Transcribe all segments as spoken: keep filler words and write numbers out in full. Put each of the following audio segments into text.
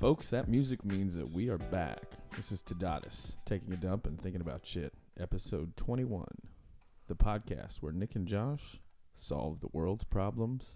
Folks, that music means that we are back. This is Tadatus, taking a dump and thinking about shit. Episode twenty-one, the podcast where Nick and Josh solve the world's problems,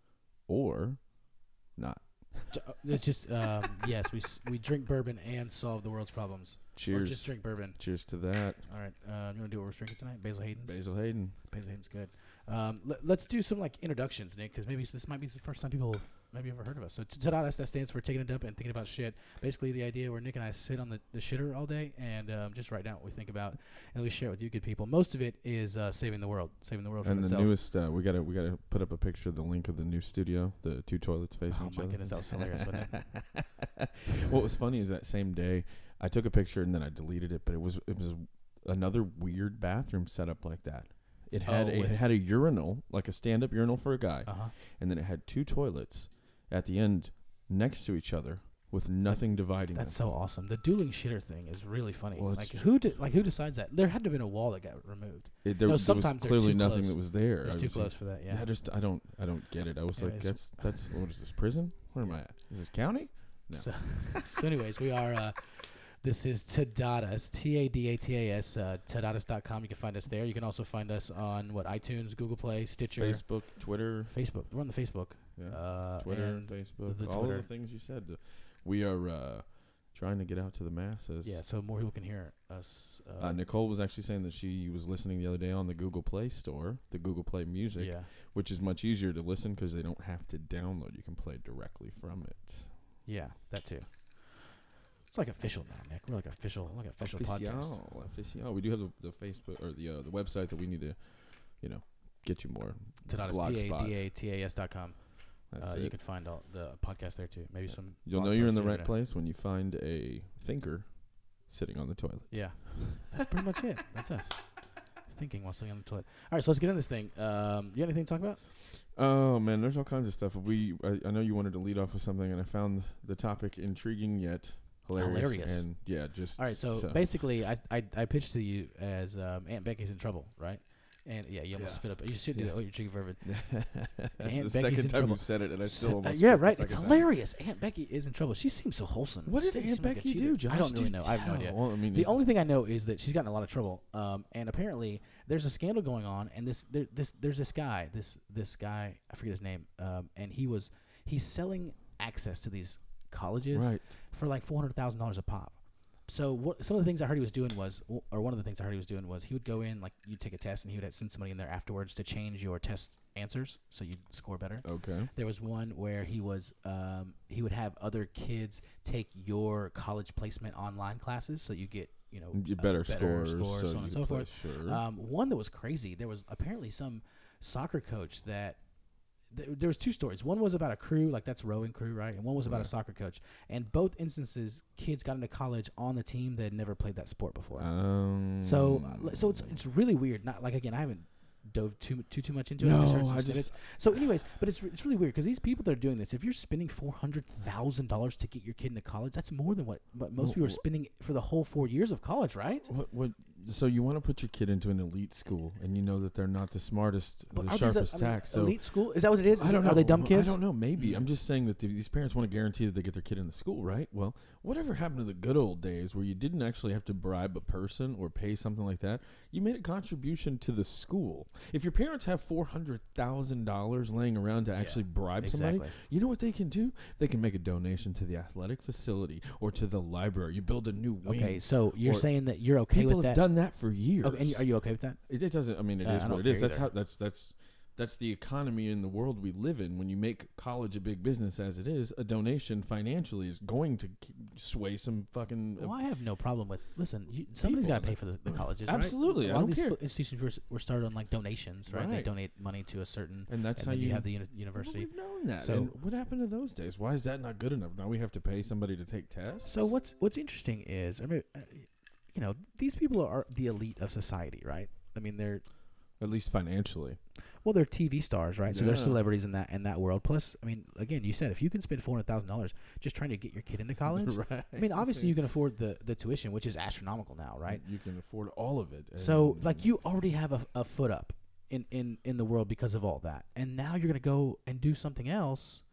or not. It's just um, yes, we we drink bourbon and solve the world's problems. Cheers. Or just drink bourbon. Cheers to that. All right, uh, you want to do what we're drinking tonight? Basil Hayden's. Basil Hayden. Basil Hayden's good. Um, let, let's do some like introductions, Nick, because maybe this might be the first time people have maybe ever heard of us. So Tadatus, that stands for taking a dump and thinking about shit. Basically, the idea where Nick and I sit on the, the shitter all day and um, just write down what we think about, and we share it with you good people. Most of it is uh, saving the world, saving the world from and itself. And the newest, uh, we gotta we gotta put up a picture of the link of the new studio, the two toilets facing oh each my other. goodness, that was hilarious, wasn't it? What was funny is that same day, I took a picture and then I deleted it, but it was it was another weird bathroom setup like that. It had Oh, a, it had a urinal, like a stand-up urinal for a guy, Uh-huh. and then it had two toilets at the end next to each other with nothing dividing That's them. so awesome. The dueling shitter thing is really funny. Well, like it's who did, like who decides that? There had to have been a wall that got removed. It, there, No, there sometimes was they're clearly too nothing close. that was there. It's I too was close like, for that. Yeah. I just I don't I don't get it. I was Anyways. like, that's that's what is this, prison? Where am I at? Is this county? No. So, so anyways, we are. Uh, this is Tadatus, T A D A T A S, uh, Tadatus dot com. You can find us there. You can also find us on what iTunes, Google Play, Stitcher, Facebook, Twitter, Facebook. We're on the Facebook. yeah, Uh, Twitter, and Facebook, the all Twitter. of the things you said. We are uh, trying to get out to the masses. Yeah, so more people can hear us. Uh, Uh, Nicole was actually saying that she was listening the other day on the Google Play Store, the Google Play Music, yeah, which is much easier to listen because they don't have to download. You can play directly from it. yeah, that too. It's like official now, Nick. We're like official, like official podcast. Official, official. We do have the, the Facebook or the uh, the website that we need to, you know, get you more. Tadatus, T A D A T A S dot com. That's Uh, it. you can find all the podcast there too. Maybe some. You'll blog know you're in posts the here right and there. place when you find a thinker sitting on the toilet. Yeah, that's pretty much it. That's us thinking while sitting on the toilet. All right, so let's get into this thing. Um, you got anything to talk about? Oh man, there's all kinds of stuff. We I, I know you wanted to lead off with something, and I found the topic intriguing yet hilarious. Hilarious. And yeah, just All right, so, so. basically, I, I I pitched to you as um, Aunt Becky's in trouble, right? And yeah, you almost Yeah. spit up. You should do Yeah. that. Oh, you're drinking bourbon. That's Aunt the Becky's second in time trouble. you've said it, and I still Uh, almost yeah, spit the right. It's second time. hilarious. Aunt Becky is in trouble. She seems so wholesome. What did Doesn't Aunt seem like a Becky cheater. do, Josh? I don't really Do know. I have no tell. idea. Well, I mean, The it- only thing I know is that she's gotten in a lot of trouble, um, and apparently there's a scandal going on. And this, there, this, there's this guy, this, this guy, I forget his name, um, and he was, he's selling access to these colleges right. for like four hundred thousand dollars a pop. So what? Some of the things I heard he was doing was, or one of the things I heard he was doing was, he would go in, like you take a test, and he would send somebody in there afterwards to change your test answers so you'd score better. Okay. There was one where he was um, he would have other kids take your college placement online classes, so you get you know You uh, better, scores, scores, so, so on you and can so play, forth. Sure. Um, one that was crazy. There was apparently some soccer coach that. Th- there was two stories. One was about a crew, like that's rowing crew, right? And one was about Right. a soccer coach. And both instances, kids got into college on the team that had never played that sport before. um, So, uh, so it's it's really weird. Not like again, I haven't dove too too too much into it. No, I just heard some I snippets. just- So, anyways, but it's it's really weird because these people that are doing this, if you're spending four hundred thousand dollars to get your kid into college, that's more than what, what most Well, people are well- spending for the whole four years of college, right? What? What? So you want to put your kid into an elite school, and you know that they're not the smartest, But the are these a- sharpest I mean, tack. So elite school is that what it is? I Is don't it- know. Are they dumb kids? I don't know. Maybe. Mm. I'm just saying that th- these parents want to guarantee that they get their kid into school, right? Well, whatever happened to the good old days where you didn't actually have to bribe a person or pay something like that? You made a contribution to the school. If your parents have four hundred thousand dollars laying around to Yeah, actually bribe somebody, Exactly. you know what they can do? They can make a donation to the athletic facility or to the library. You build a new wing. Okay, so you're or saying that you're okay People with have that? done that for years. Okay, and you- are you okay with that? It, it doesn't. I mean, it Uh, is I what don't it is. care That's either. how. That's that's that's the economy in the world we live in. When you make college a big business as it is, a donation financially is going to k- sway some fucking. Well, I have no problem with. Listen, you, somebody's People got to pay that- for the, the colleges. right? Absolutely, a I lot don't of these care. sco- institutions were, s- were started on like donations, right? They Right. donate money to a certain, and that's and how then you, you have the uni- Well, university. we've known that. So- And what happened to those days? Why is that not good enough? Now we have to pay somebody to take tests. So what's what's interesting is, I mean, uh, you know, these people are the elite of society, right? I mean, they're At least financially. well, they're T V stars, right? So they're Yeah. celebrities in that in that world. Plus, I mean, again, you said if you can spend four hundred thousand dollars just trying to get your kid into college, right. I mean, obviously you can afford the the tuition, which is astronomical now, right? You can afford all of it. So, and- like, you already have a, a foot up in, in, in the world because of all that. And now you're going to go and do something else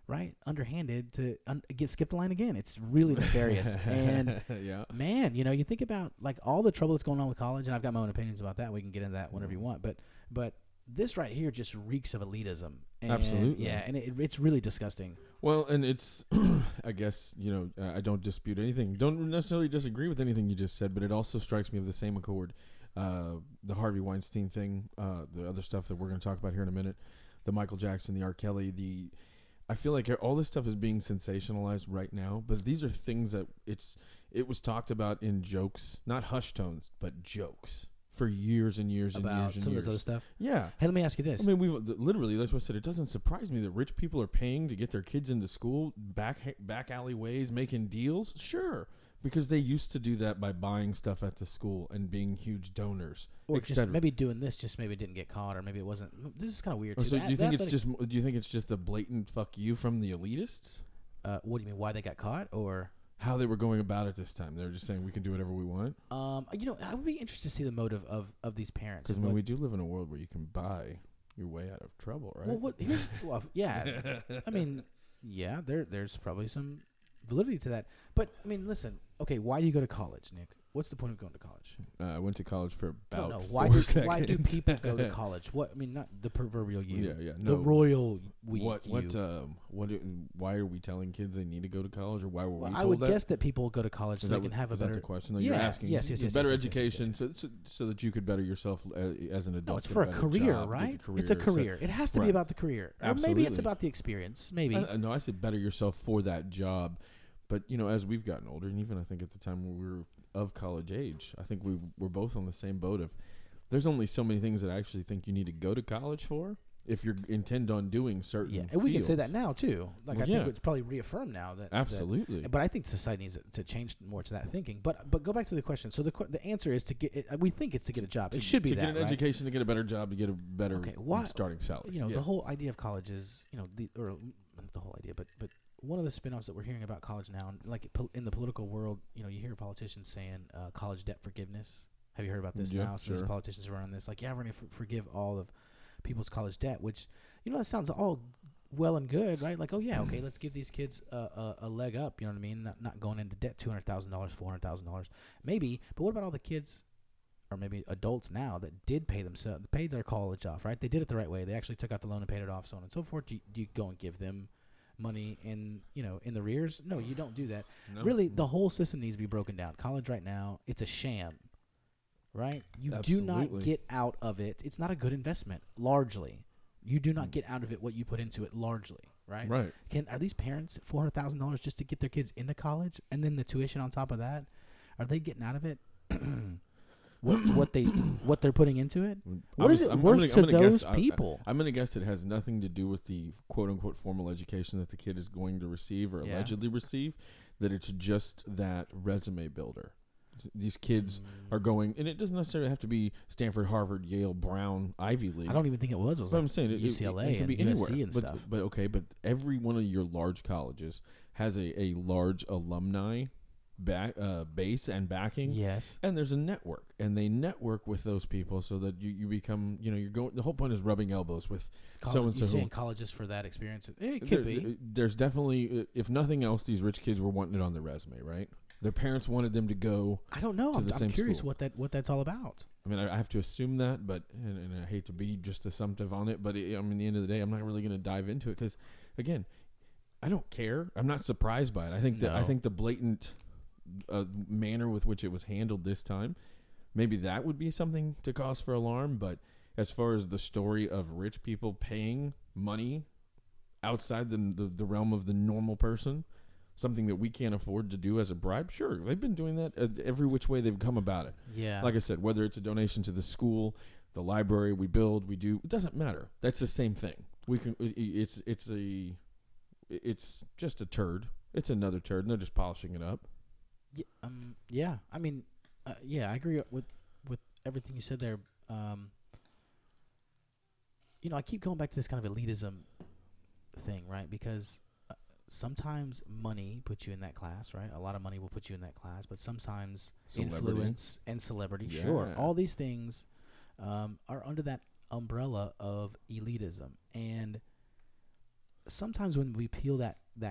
right, underhanded to un- get skip the line again. It's really nefarious. And yeah. man, you know, you think about like all the trouble that's going on with college, and I've got my own opinions about that. We can get into that whenever you want, but but this right here just reeks of elitism. And Absolutely. yeah, and it, it's really disgusting. Well, and it's, I guess, you know, uh, I don't dispute anything. Don't necessarily disagree with anything you just said, but it also strikes me of the same accord. Uh, the Harvey Weinstein thing, uh, the other stuff that we're going to talk about here in a minute, the Michael Jackson, the R. Kelly, the, I feel like all this stuff is being sensationalized right now, but these are things that it's, it was talked about in jokes, not hush tones, but jokes. For years and years and About years and some years. of those other stuff. Yeah. Hey, let me ask you this. I mean, we've literally, that's what I said. It doesn't surprise me that rich people are paying to get their kids into school, back back alleyways, making deals. Sure, because they used to do that by buying stuff at the school and being huge donors, or et just cetera. maybe doing this, just maybe didn't get caught, or maybe it wasn't. This is kind of weird. Or Too. so The- do you the think it's athletic- just? Do you think it's just a blatant fuck you from the elitists? Uh, what do you mean? Why they got caught, or? How they were going about it this time? They were just saying we can do whatever we want. Um, you know, I would be interested to see the motive of, of these parents. Because I and mean, what- we do live in a world where you can buy your way out of trouble, right? Well, what? Here's, well, yeah. I mean, yeah. There, there's probably some validity to that. But I mean, listen. Okay, why do you go to college, Nick? What's the point of going to college? Uh, I went to college for about no, no. four Why do seconds. why do people go to college? What I mean, not the proverbial you. Yeah, yeah. The No. royal we. What? you. What? Um. What? do- Why are we telling kids they need to go to college, or why were Well, we I told would that? guess that people go to college Is so that they can what- have a is that better. the question that Yeah, you're asking? yes, yes, yes, Better yes, yes, yes, education, yes, So, so so that you could better yourself uh, as an adult. No, it's get for a better career, job, get right? a It's a career, so- career. It has to be Right. about the career. Or maybe it's Absolutely. about the experience. Maybe. I, I- no, I said better yourself for that job. But, you know, as we've gotten older, and even I think at the time when we were of college age, I think we were both on the same boat of there's only so many things that I actually think you need to go to college for if you intend on doing certain Yeah, and we can say fields. that now too. Like Well, I think yeah. it's probably reaffirmed now that that- Absolutely. but I think society needs to change more to that thinking. But but go back to the question. So the que- the answer is to get. It, we think it's to get a job. to, It should be to that, get an right? education, to get a better job, to get a better Okay, why- starting salary. You know, Yeah. the whole idea of college is, you know, the or not the whole idea, but but one of the spin-offs that we're hearing about college now, and like pol- in the political world, you know, you hear politicians saying uh, college debt forgiveness. Have you heard about this Yeah, now? So these sure. politicians are on this, like, yeah, we're going to f- forgive all of people's college debt, which, you know, that sounds all well and good, right? Like, oh, yeah, okay, let's give these kids a, a, a leg up, you know what I mean? Not, not going into debt two hundred thousand dollars, four hundred thousand dollars, maybe. But what about all the kids or maybe adults now that did pay themselves, paid their college off, right? They did it the right way. They actually took out the loan and paid it off, so on and so forth. Do you, do you go and give them money in, you know, in the rears? No, you don't do that. No. Really, the whole system needs to be broken down. College right now, it's a sham, right? You do not Absolutely. get out of it. It's not a good investment, largely. You do Mm. not get out of it what you put into it, largely, right? Right. Can Are these parents four hundred thousand dollars just to get their kids into college, and then the tuition on top of that? Are they getting out of it what what they what they're putting into it? What is Obviously, it I'm- I'm worth gonna- to I'm gonna those guess- I- I- people? I'm going to guess it has nothing to do with the quote unquote formal education that the kid is going to receive or Yeah. allegedly receive, that it's just that resume builder. These kids are going, and it doesn't necessarily have to be Stanford, Harvard, Yale, Brown, Ivy League. I don't even think it was. It was But like I'm saying it, U C L A it, it can and be U S C anywhere. and but, stuff. But okay, but every one of your large colleges has a, a large alumni back uh, base and backing. Yes. And there's a network, and they network with those people so that you, you become, you know, you're going. The whole point is rubbing elbows with so College, and you so. saying colleges for that experience? It could There- be. There's definitely, if nothing else, these rich kids were wanting it on their resume, right? Their parents wanted them to go. I don't know. to I'm, the I'm same curious school. what that what that's all about. I mean, I, I have to assume that, but and, and I hate to be just assumptive on it, but it, I mean, at the end of the day, I'm not really going to dive into it because, again, I don't care. I'm not surprised by it. I think that I No. think the blatant uh, manner with which it was handled this time, maybe that would be something to cause for alarm. But as far as the story of rich people paying money outside the the, the realm of the normal person, something that we can't afford to do as a bribe, sure, they've been doing that uh, every which way they've come about it. Yeah. Like I said, whether it's a donation to the school, the library, we build, we do, it doesn't matter. That's the same thing. We can. it- It's it's a, it's just a turd. It's another turd, and they're just polishing it up. Yeah, um, yeah. I mean, uh, yeah, I agree with with everything you said there. Um, you know, I keep going back to this kind of elitism thing, right? Because uh, sometimes money puts you in that class, right? A lot of money will put you in that class, but sometimes Celebrity. influence and celebrity, sure. Yeah. All these things um, are under that umbrella of elitism, and sometimes when we peel that that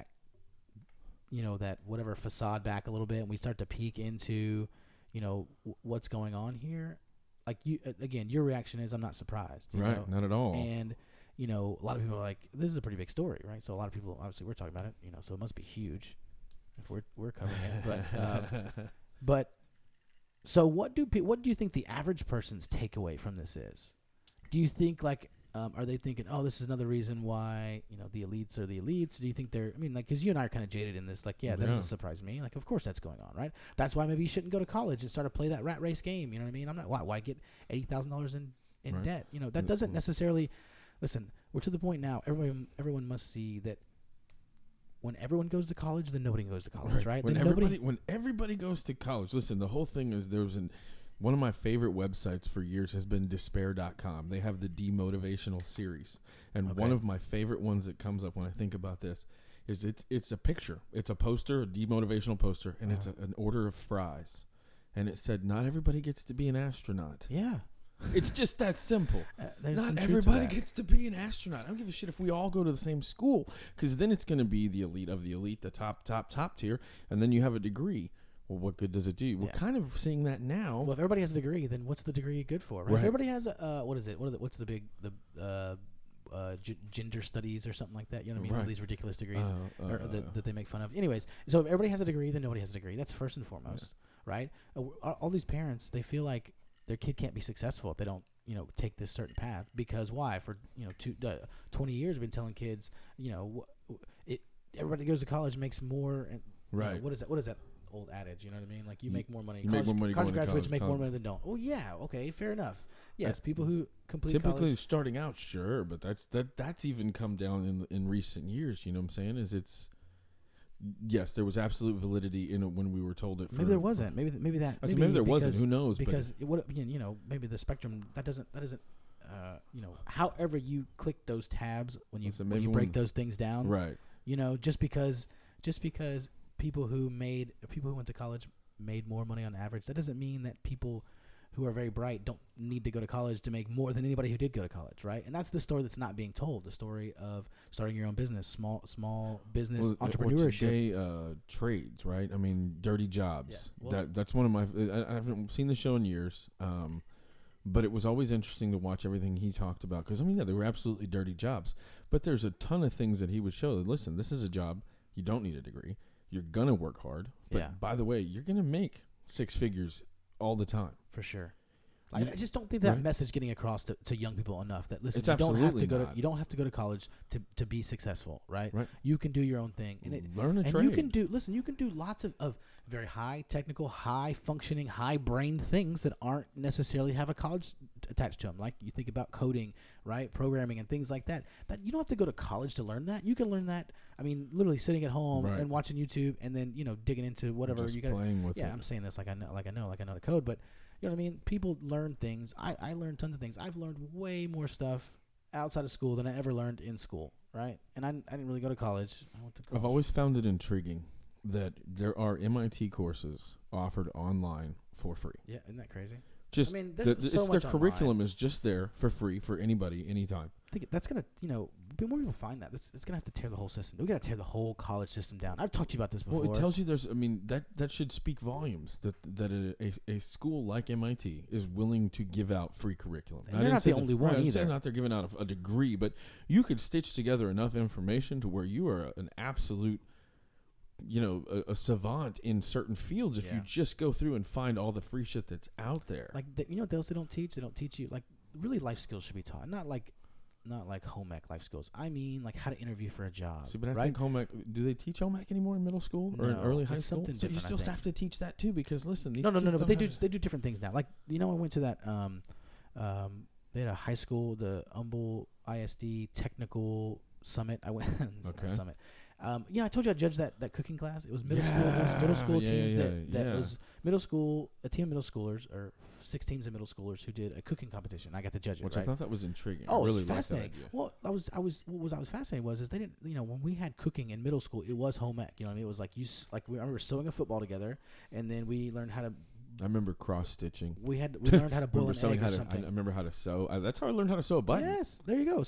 you know that whatever facade back a little bit and we start to peek into you know w- what's going on here, like you uh, again, your reaction is I'm not surprised, you right? know? Not at all. And you know, a lot of people are like, this is a pretty big story, right? So a lot of people, obviously, we're talking about it, you know, so it must be huge if we're we're covering it. But um, but so what do pe- what do you think the average person's takeaway from this is? Do you think like um, are they thinking, oh, this is another reason why you know the elites are the elites? Do you think they're? I mean, like, because you and I are kind of jaded in this. Like, yeah, that Yeah. doesn't surprise me. Like, of course that's going on, right? That's why maybe you shouldn't go to college and start to play that rat race game. You know what I mean? I'm not. Why? Why get eighty thousand dollars in in Right. debt? You know, that Mm, doesn't mm. necessarily. Listen, we're to the point now. Everyone, everyone must see that when everyone goes to college, then nobody goes to college, right? When Then everybody nobody. when everybody goes to college, listen, the whole thing is there was an one of my favorite websites for years has been despair dot com. They have the demotivational series. And Okay. one of my favorite ones that comes up when I think about this is it's it's a picture. It's a poster, a demotivational poster, and it's a, an order of fries. And it said, not everybody gets to be an astronaut. Yeah, It's just that simple. uh, there's some Not truth to everybody that. gets to be an astronaut. I don't give a shit if we all go to the same school, because then it's going to be the elite of the elite, the top, top, top tier, and then you have a degree. Well, what good does it do? We're Yeah. kind of seeing that now. Well, if everybody has a degree, then what's the degree good for? Right? If Right. everybody has a uh, what is it? What are the, what's the big the uh, uh, g- gender studies or something like that? You know what I mean? All Right. these ridiculous degrees Uh, uh, or, or that, that they make fun of. Anyways, so if everybody has a degree, then nobody has a degree. That's first and foremost, right? Uh, w- all, all these parents, they feel like their kid can't be successful if they don't, you know, take this certain path. Because why? For you know, two, uh, twenty years, I've been telling kids, you know, wh- it. Everybody goes to college makes more. And, you know, Right. what is that? What is that? Old adage, you know what I mean? Like you You- make more money. you make college, more money college going to graduates college, make more college. money than don't. Oh yeah, okay, fair enough. Yes, Uh, people who complete Typically, college. starting out, sure, but that's that that's even come down in in recent years. You know what I'm saying? Is it's yes, there was absolute validity in it when we were told it. For, Maybe there wasn't. Maybe th- maybe that. I said maybe there wasn't. because- Who knows? Because it would you know maybe the spectrum that doesn't that doesn't uh, you know however you click those tabs when you So when maybe you break when- those things down. but, right. You know, just because just because people who made people who went to college made more money on average, that doesn't mean that people who are very bright don't need to go to college to make more than anybody who did go to college, right? And that's the story that's not being told, the story of starting your own business, small small business Well, uh, entrepreneurship. Or today, uh, trades, right? I mean, dirty jobs. Yeah, well- that that's one of my. I, I haven't seen the show in years, um, but it was always interesting to watch everything he talked about. Because I mean, yeah, they were absolutely dirty jobs, but there's a ton of things that he would show. That, listen, this is a job. You don't need a degree. You're gonna work hard. But Yeah. by the way, you're gonna make six figures all the time. For sure. Like, You- I just don't think that right? message getting across to, to young people enough. That listen, It's you don't have to absolutely go to not. you don't have to go to college to, to be successful, right? Right. You can do your own thing, and it, Learn a and trade. you can do listen. You can do lots of, of very high technical, high functioning, high brain things that aren't necessarily have a college t- attached to them. Like you think about coding, right, programming, and things like that. That you don't have to go to college to learn that. You can learn that. I mean, literally sitting at home Right. and watching YouTube, and then you know digging into whatever just you got. playing with Yeah, it. I'm saying this like I know, like I know, like I know the code, but you know what I mean. People learn things. I I learned tons of things. I've learned way more stuff outside of school than I ever learned in school, right? And I, I didn't really go to college. I went to college. I've always found it intriguing that there are M I T courses offered online for free. Yeah, isn't that crazy? Just I mean, the, there's the- so it's much their online. curriculum is just there for free for anybody, anytime. I think that's gonna, you know, be more people find that. It's, it's gonna have to tear the whole system. We gotta tear the whole college system down. I've talked to you about this before. Well, it tells you there's. I mean, that that should speak volumes that that a, a, a school like M I T is willing to give out free curriculum. And I they're didn't not say the that- only one right, I didn't say either. Not they're giving out a, a degree, but you could stitch together enough information to where you are an absolute, you know, a, a savant in certain fields if Yeah. you just go through and find all the free shit that's out there. like the, you know what else they don't teach? They don't teach you like really life skills should be taught. Not like not like home ec life skills. I mean like how to interview for a job. See, but I right? think home ec. Do they teach home ec anymore in middle school or in No, early high it's school? something So you different, I still think. have to teach that too, because listen, these no, no, no, kids no. But don't they do have- they do different things now. Like you know, I went to that um, um, they had a high school, the Humble I S D Technical Summit. I went it's not Okay. Summit. Um, yeah, I told you I judged that, that cooking class. It was middle school, it was middle Yeah, school yeah, teams yeah, that, that yeah. was middle school, a team of middle schoolers or six teams of middle schoolers who did a cooking competition. I got to judge it. Which right? I thought that was intriguing. Oh, I really it's liked that fascinating. idea. Well, I was, I was, what was I was fascinated was is they didn't, you know, when we had cooking in middle school, it was home ec. You know what I mean? It was like you, s- like we, I remember sewing a football together, and then we learned how to, I remember cross stitching. we had, we learned how to boil remember an sewing egg how or to. I, something. I remember how to sew. I, that's how I learned how to sew a button. Yes, there you go. So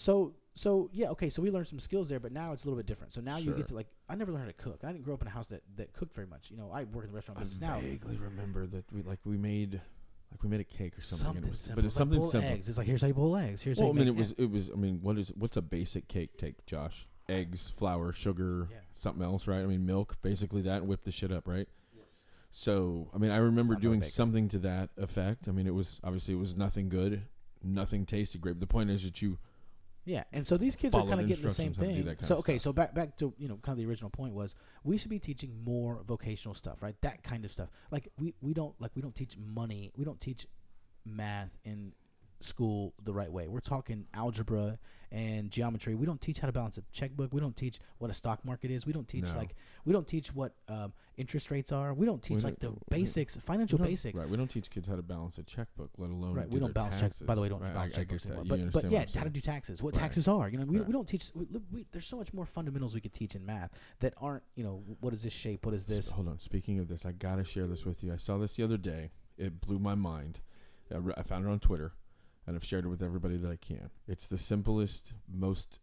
so yeah, okay. So we learned some skills there, but now it's a little bit different. So now Sure. you get to like, I never learned how to cook. I didn't grow up in a house that, that cooked very much. You know, I work in the restaurant I business now. vaguely remember that we like we made like we made a cake or something. and Something it was, simple, but it's like something boil simple. eggs. It's like here's how you boil eggs. Here's Well, how I you mean, make it was it was. I mean, what is what's a basic cake take, Josh? Eggs, flour, sugar, Yeah. something else, right? I mean, milk, basically that, and whip the shit up, right? Yes. So, I mean, I remember I'm no doing baker. something to that effect. I mean, it was obviously it was nothing good, nothing tasted great. But the point is that you Yeah, and so these kids are Followed kind of getting the same instructions how to do thing. that kind So of okay, stuff. so back back to you know kind of the original point was we should be teaching more vocational stuff, right? That kind of stuff. Like we, we don't like we don't teach money. We don't teach math in school the right way. We're talking algebra and geometry. We don't teach how to balance a checkbook. We don't teach what a stock market is. We don't teach No. like we don't teach what um, interest rates are. We don't teach We like the don't- we- basics, financial we don't- basics. Right, we don't teach kids how to balance a checkbook, let alone Right, do we don't their balance taxes. checks. By the way, we don't right? balance I, I checkbooks get that. anymore. You But, but understand yeah, what I'm how to saying. do taxes, what Right. taxes are. You know, we, Right. we don't teach. We, we, there's so much more fundamentals we could teach in math that aren't. You know, what is this shape? What is this? Sp- Hold on. Speaking of this, I gotta share this with you. I saw this the other day. It blew my mind. I, re- I found it on Twitter, and I've shared it with everybody that I can. It's the simplest, most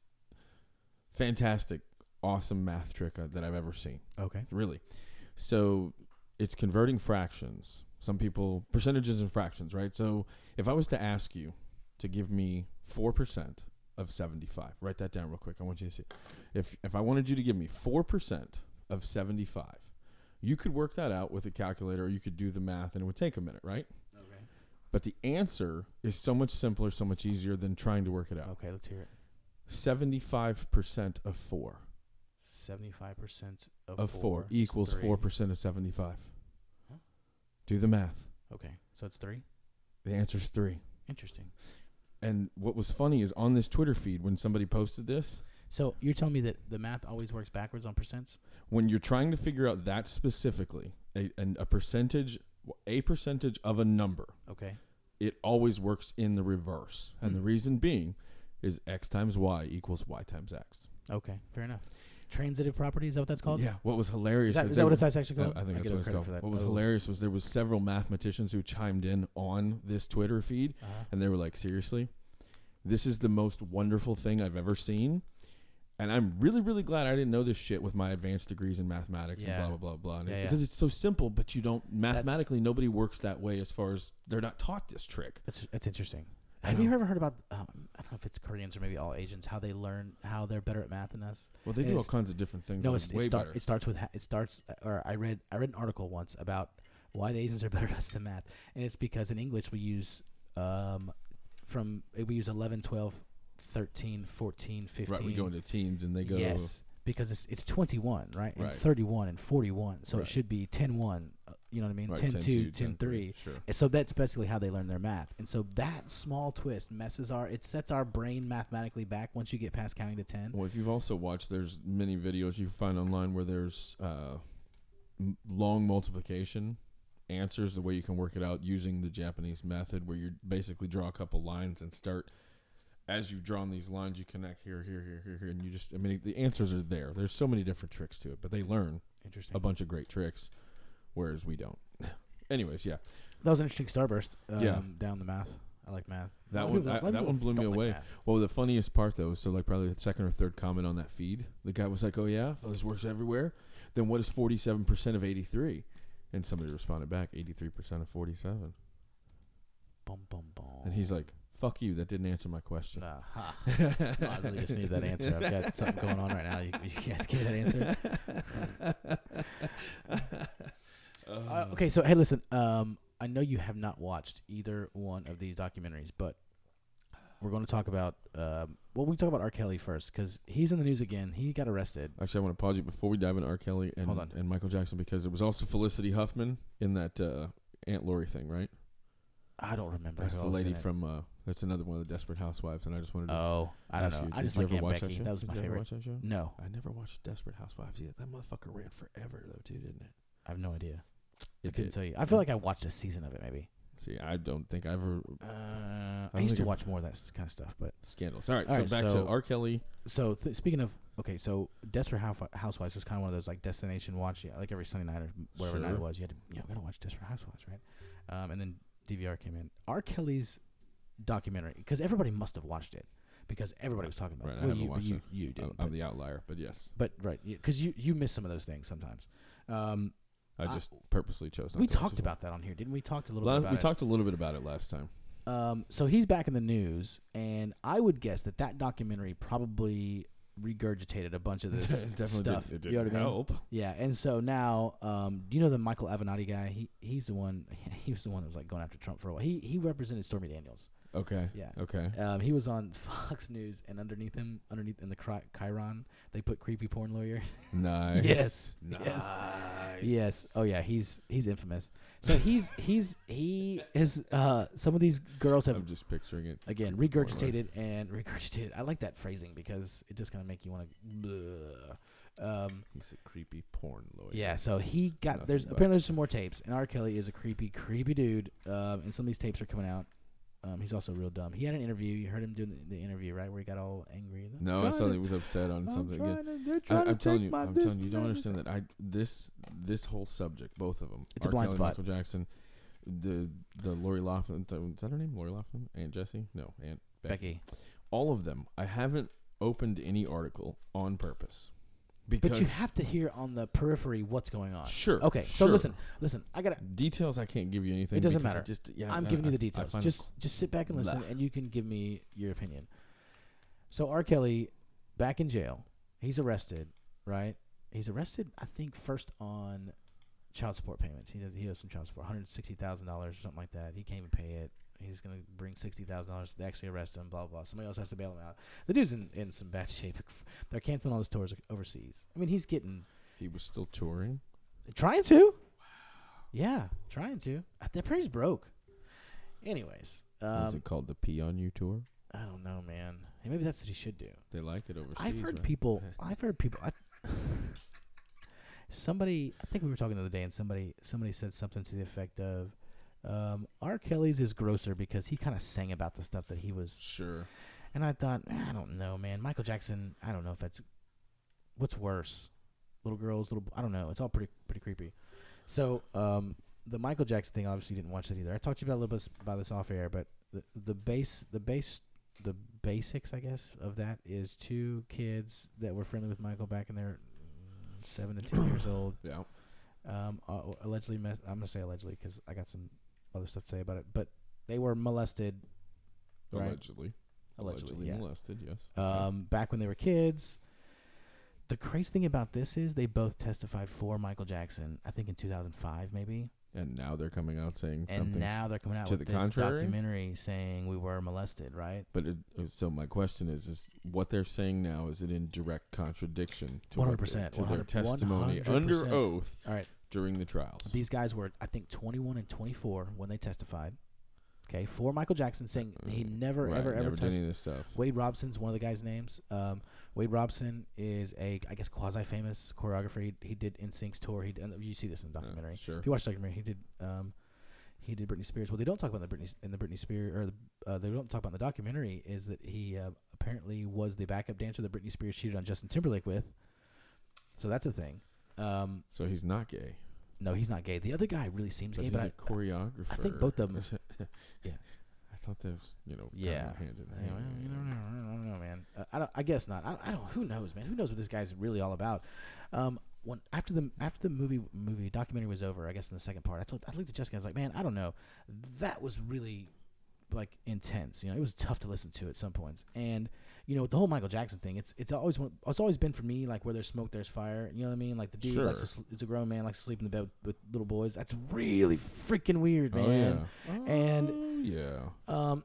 fantastic, awesome math trick uh, that I've ever seen. Okay. Really. So it's converting fractions. Some people percentages and fractions, right? So if I was to ask you to give me four percent of seventy-five, write that down real quick. I want you to see. If if I wanted you to give me four percent of seventy-five, you could work that out with a calculator, or you could do the math, and it would take a minute, right? Okay. But the answer is so much simpler, so much easier than trying to work it out. Okay. Let's hear it. seventy-five percent of four Seventy-five percent of, of four, four is equals three. four percent of seventy-five. Huh? Do the math. Okay. So it's three. The answer's three. Interesting. And what was funny is on this Twitter feed when somebody posted this, So you're telling me that the math always works backwards on percents? when you're trying to figure out that specifically, a, an, a percentage, a percentage of a number, Okay. it always works in the reverse. And the Hmm. reason being is x times y equals y times x. Okay. Fair enough. Transitive property, is that what that's called? Yeah. What was hilarious Is that, is is they that what were- it's actually Uh, called? I think that's get what it's credit called. for that. What was Oh. hilarious was there was several mathematicians who chimed in on this Twitter feed, Uh-huh. and they were like, seriously, this is the most wonderful thing I've ever seen. And I'm really, really glad I didn't know this shit with my advanced degrees in mathematics Yeah. and blah, blah, blah, blah. And Yeah, it- yeah. because it's so simple, but you don't, mathematically, nobody works that way as far as they're not taught this trick. That's that's interesting. I Have you know. ever heard about? Um, I don't know if it's Koreans or maybe all Asians, how they learn how they're better at math than us. Well, they And do all it's- kinds of different things. No, that it's, are it, way start, better. it starts with ha- it starts. Or I read I read an article once about why the Asians are better at us than math, and it's because in English we use um from we use eleven, twelve, thirteen, fourteen, fifteen. Right, we go into teens and they go, Yes, because it's it's twenty-one, right? And Right. thirty-one and forty-one. So Right. it should be ten one, uh, you know what I mean? right, ten two, two, ten three. Sure. And so that's basically how they learn their math. And so that small twist messes our it sets our brain mathematically back once you get past counting to ten. Well, if you've also watched, there's many videos you can find online where there's uh, m- long multiplication answers, the way you can work it out using the Japanese method, where you basically draw a couple lines and start. As you've drawn these lines, you connect here, here, here, here, here, and you just, I mean, the answers are there. There's so many different tricks to it, but they learn Interesting. a bunch of great tricks, whereas we don't. Anyways, yeah. That was an interesting starburst. Um, Yeah. Down the math. I like math. That A lot of one- people- I- a lot of that people one blew me don't like away. math. Well, the funniest part, though, so like probably the second or third comment on that feed, the guy was like, oh, yeah, this works everywhere. Then what is forty-seven percent of eighty-three? And somebody responded back, eighty-three percent of forty-seven. Bum, bum, bum. And he's like, fuck you, that didn't answer my question. Nah, ha. No, I really just need that answer. I've got something going on right now. You, you guys get that answer? Uh, okay, so hey, listen. Um, I know you have not watched either one of these documentaries, but we're going to talk about. Um, well, we talk about R. Kelly first because he's in the news again. He got arrested. Actually, I want to pause you before we dive into R. Kelly and, Hold on. and Michael Jackson, because there was also Felicity Huffman in that uh, Aunt Lori thing, right? I don't remember. That's who the else lady in it. from, uh, that's another one of the Desperate Housewives, and I just wanted to Oh, I don't ask know. you, I did just you like ever Aunt watch Becky. That, show? That was Did my you ever favorite. watch that show? No, I never watched Desperate Housewives yet. That motherfucker ran forever, though, too, didn't it? I have no idea. I It couldn't did. tell you. I feel like I watched a season of it, maybe. See, I don't think I ever Uh, I, don't used think to I've- watch more of that s- kind of stuff, but scandalous. All right, All so right, back so- to R. Kelly. so th- speaking of okay, so Desperate House- Housewives was kind of one of those like destination watch, yeah, like every Sunday night or whatever night Sure. it was. You had to, you know, gotta watch Desperate Housewives, right? Um, and then D V R came in. R. Kelly's documentary, because everybody must have watched it, because everybody was talking about Right, it. I Well, haven't you, watched you, it. you did. I'm the outlier, but yes, But right, because you you miss some of those things sometimes. Um, I I- just purposely chose. Not we to watch talked this about that on here, didn't we? Talked a little one. bit La- about we it. talked a little bit about it last time. Um, so he's back in the news, and I would guess that that documentary probably regurgitated a bunch of this Definitely stuff. didn't, it didn't you know what I mean? help. Yeah, and so now, um, do you know the Michael Avenatti guy? He he's the one. He was the one that was like going after Trump for a while. He he represented Stormy Daniels. Okay. Yeah. Okay. Um, he was on Fox News, and underneath him, underneath in the Chi- Chiron, they put creepy porn lawyer. Nice. Yes. Nice. Yes. Yes. Oh yeah, he's he's infamous. So he's he's he is uh some of these girls have I'm just picturing it. again Creepy porn regurgitated and regurgitated. I like that phrasing because it just kind of make you want to. Um, He's a creepy porn lawyer. yeah. So he got Nothing there's but- apparently there's some more tapes, and R. Kelly is a creepy creepy dude. Um, and some of these tapes are coming out. Um, he's also real dumb. He had an interview. You heard him doing the, the interview, right, where he got all angry. No, I Trying saw to- that he was upset on I'm something. trying Yeah. to- they're I, trying to I'm telling take you, my I'm telling you, you this don't and understand that. that. I this this whole subject, both of them. It's a R. blind Kelly, spot. Michael Jackson, the the Lori Loughlin. Is that her name? Lori Loughlin? Aunt Jessie? No, Aunt Becky. Becky. All of them. I haven't opened any article on purpose because But you have to hear on the periphery what's going on. sure. Okay, so sure. listen, listen. I gotta. Details. I can't give you anything. It doesn't because I matter. Just yeah. I'm I- giving you I- the I details. find Just just sit back and listen, Blah. and you can give me your opinion. So R. Kelly, back in jail, he's arrested, right? He's arrested, I think, first on child support payments. He does, he owes some child support, one hundred sixty thousand dollars or something like that. He can't even pay it. He's gonna bring sixty thousand dollars. They actually arrest him. Blah blah. blah. Somebody else has to bail him out. The dude's in, in some bad shape. They're canceling all his tours overseas. I mean, he's getting he was still touring. trying to. Yeah, trying to. I think he's broke. Anyways, Is um, it called the Pee on You tour? I don't know, man. Hey, maybe that's what he should do. They like it overseas. I've heard right? people. I've heard people. I, somebody. I think we were talking the other day, and somebody somebody said something to the effect of, um, "R. Kelly's is grosser because he kind of sang about the stuff that he was." Sure. And I thought, I don't know, man. Michael Jackson. I don't know if that's what's worse. Little girls, little. I don't know. It's all pretty pretty creepy. So um, the Michael Jackson thing, obviously, you didn't watch that either. I talked to you about a little bit about this off air, but the the base the base the basics, I guess, of that is two kids that were friendly with Michael back in their mm, seven to ten years old. Yeah. Um, uh, allegedly, me- I'm gonna say allegedly because I got some other stuff to say about it, but they were molested. Right? Allegedly. Allegedly, Allegedly yeah. molested. Yes. Um, back when they were kids. The crazy thing about this is they both testified for Michael Jackson. I think in two thousand five, maybe. And now they're coming out saying And something. now they're coming out to with the this contrary? documentary saying we were molested, right? But it, uh, so my question is: Is what they're saying now is it in direct contradiction to one what hundred they- percent, to their one hundred testimony percent. under oath All right. during the trials? These guys were, I think, twenty-one and twenty-four when they testified. Okay, for Michael Jackson, saying he never, Right, ever, never ever did touched. any of this stuff. Wade Robson's one of the guys' names. Um, Wade Robson is a, I guess, quasi-famous choreographer. He, he did N Sync's tour. He did, you see this in the Yeah, documentary. sure. If you watch the documentary, he did. Um, he did Britney Spears. What they don't talk about in the Britney in the Britney Spears or the, uh, they don't talk about in the documentary is that he uh, apparently was the backup dancer that Britney Spears cheated on Justin Timberlake with. So that's a thing. Um, So he's not gay. no, he's not gay. The other guy really seems But gay, he's but a I, choreographer. I think both of them. Yeah. I thought that was, you know, Yeah. kind of hand in Yeah, hand. well, you don't know, I don't know, man. Uh, I don't. I guess not. I, I don't. Who knows, man? Who knows what this guy's really all about? Um, when after the after the movie movie documentary was over, I guess in the second part, I told I looked at Jessica. I was like, man, I don't know. That was really like intense. You know, it was tough to listen to at some points. And you know, with the whole Michael Jackson thing, it's it's always one- it's always been for me like where there's smoke, there's fire. You know what I mean? Like the dude Sure. likes to sl- it's a grown man likes to sleep in the bed with little boys. That's really freaking weird, Oh, man. yeah. And- Oh, yeah. Um,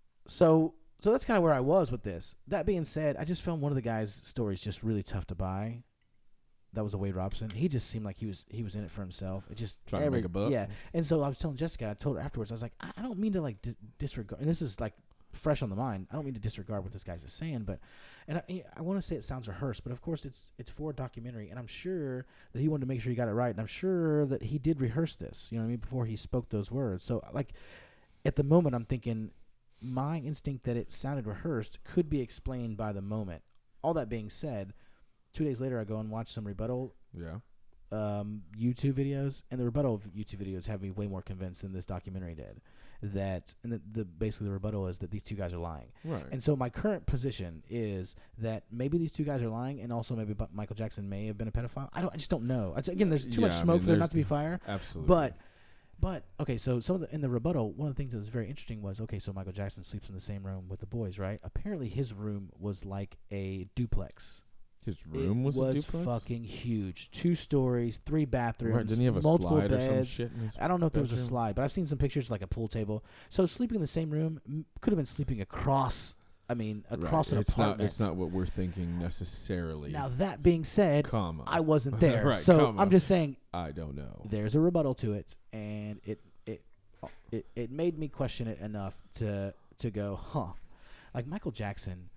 so so that's kind of where I was with this. That being said, I just found one of the guy's stories just really tough to buy. That was a Wade Robson. He just seemed like he was he was in it for himself. It just Trying to make a buck? Yeah. And so I was telling Jessica, I told her afterwards, I was like, I, I don't mean to like di- disregard. And this is like fresh on the mind. I don't mean to disregard what this guy's is saying, but and I, I want to say it sounds rehearsed, but of course it's it's for a documentary, and I'm sure that he wanted to make sure he got it right, and I'm sure that he did rehearse this. You know what I mean? Before he spoke those words. So like at the moment, I'm thinking my instinct that it sounded rehearsed could be explained by the moment. All that being said, two days later I go and watch some rebuttal Yeah. um, YouTube videos, and the rebuttal YouTube videos have me way more convinced than this documentary did. that, and the, the basically the rebuttal is that these two guys are lying. Right. And so my current position is that maybe these two guys are lying, and also maybe Bu- Michael Jackson may have been a pedophile. I don't. I just don't know. I just, again, there's too Yeah, much I smoke mean, for there there's not to be the- fire. Absolutely. But, but okay. So some of the in the rebuttal, one of the things that was very interesting was okay. So Michael Jackson sleeps in the same room with the boys, right? Apparently, his room was like a duplex. his room was, it was a duplex? fucking huge, two stories, three bathrooms, Right, didn't he have a multiple slide beds. or some shit in his I don't know if there was a bedroom? slide, but I've seen some pictures like a pool table. So sleeping in the same room m- could have been sleeping across. I mean, across right. an it's apartment. Not, it's not what we're thinking necessarily. Now that being said, comma. I wasn't there, Right, so comma. I'm just saying I don't know. there's a rebuttal to it, and it it it it made me question it enough to to go, huh? Like Michael Jackson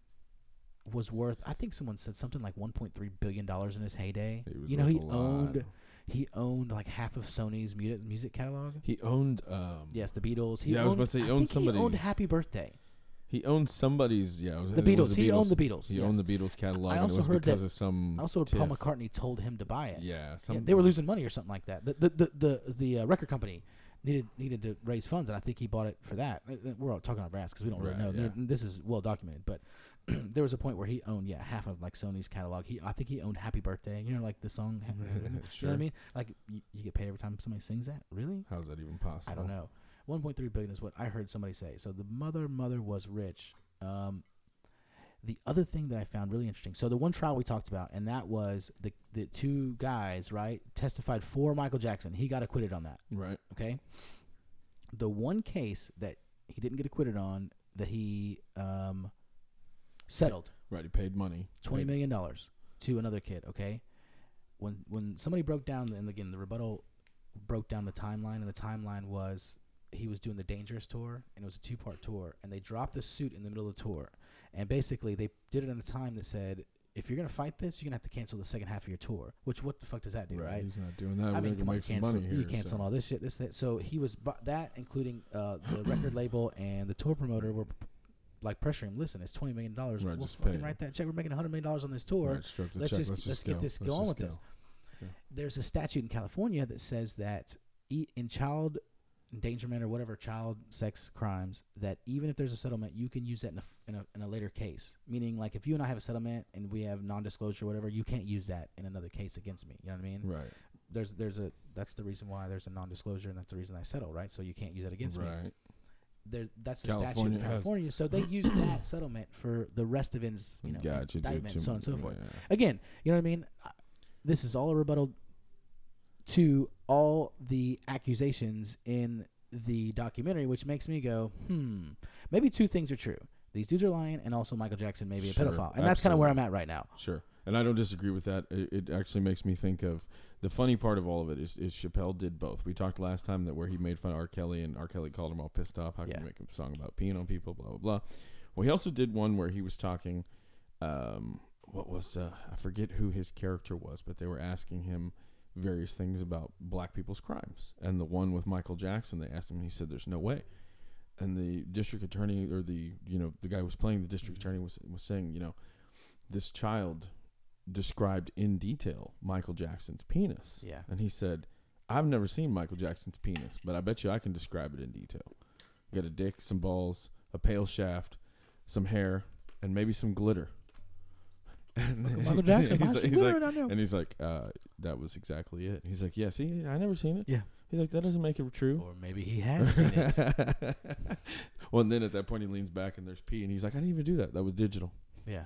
was worth. I think someone said something like one point three billion dollars in his heyday. He was You know, worth he a lot. owned he owned like half of Sony's music music catalog. He owned. Um, Yes, the Beatles. He Yeah, I was owned, about to say he I owned think somebody- He owned Happy Birthday. He owned somebody's. Yeah, it was, The it was Beatles. the He Beatles. owned the Beatles. He yes. owned the Beatles catalog. I and also it was heard because that- of some. I also heard Paul tiff. McCartney told him to buy it. Yeah, Yeah, some. they were losing money or something like that. The the the the, the uh, record company needed needed to raise funds, and I think he bought it for that. Uh, uh, We're all talking about brass because we don't really Right, know. yeah. There- This is well documented, but there was a point where he owned yeah half of like Sony's catalog. He I think he owned Happy Birthday. You know, like the song. You know Sure. what I mean? Like you, you get paid every time somebody sings that. Really? How's that even possible? I don't know. one point three billion is what I heard somebody say. So the mother mother was rich. Um, the other thing that I found really interesting. So the one trial we talked about, and that was the the two guys, right, testified for Michael Jackson. He got acquitted on that. Right. Okay. The one case that he didn't get acquitted on, that he um, settled Right. He paid money. twenty Right. million dollars to another kid. Okay. When when somebody broke down, and again the rebuttal broke down the timeline, and the timeline was he was doing the Dangerous tour, and it was a two part tour, and they dropped the suit in the middle of the tour, and basically they did it at a time that said, if you're gonna fight this, you're gonna have to cancel the second half of your tour. Which what the fuck does that do, right? He's not doing that. I We're mean, gonna come on, make some cancel, money here. you canceling so. all this shit, this that. So he was bu- that, including uh, the record label and the tour promoter were p- like pressuring him. Listen, it's twenty million dollars. Right, We'll just fucking pay. write that check. We're making a hundred million dollars on this tour. Right, stroke the let's check. just let's let's just get go. this Let's going just with go. this. Yeah. There's a statute in California that says that e- in child endangerment or whatever child sex crimes, that even if there's a settlement, you can use that in a, f- in a in a later case. Meaning, like if you and I have a settlement and we have non-disclosure or whatever, you can't use that in another case against me. You know what I mean? Right. There's there's a that's the reason why there's a non-disclosure, and that's the reason I settle, right? So you can't use that against me. Right. There, that's the California statute in has- California. So they use that settlement for the rest of his, you know, Gotcha, dude, indictment, too- so on and so forth. yeah. Again, you know what I mean? Uh, This is all a rebuttal to all the accusations in the documentary, which makes me go, hmm, maybe two things are true. These dudes are lying, and also Michael Jackson may be a Sure, pedophile. And that's kind of where I'm absolutely. at right now. Sure. And I don't disagree with that. It, it actually makes me think of the funny part of all of it is, is Chappelle did both. We talked last time that where he made fun of R. Kelly, and R. Kelly called him all pissed off. How can Yeah. you make a song about peeing on people? Blah blah blah. Well, he also did one where he was talking. Um, what was uh, I forget who his character was, but they were asking him various things about black people's crimes. And the one with Michael Jackson, they asked him, and he said, "There's no way." And the district attorney, or the you know the guy who was playing the district attorney, was was saying, you know, this child described in detail Michael Jackson's penis. Yeah. And he said, I've never seen Michael Jackson's penis, but I bet you I can describe it in detail. You got a dick, some balls, a pale shaft, some hair, and maybe some glitter. And Michael Jackson, he's buy like, some he's glitter like- down there. and he's like, uh, that was exactly it. He's like, yeah, see, I never seen it. Yeah. He's like, that doesn't make it true. Or maybe he has seen it. Well, and then at that point he leans back and there's pee, and he's like, I didn't even do that. That was digital. Yeah.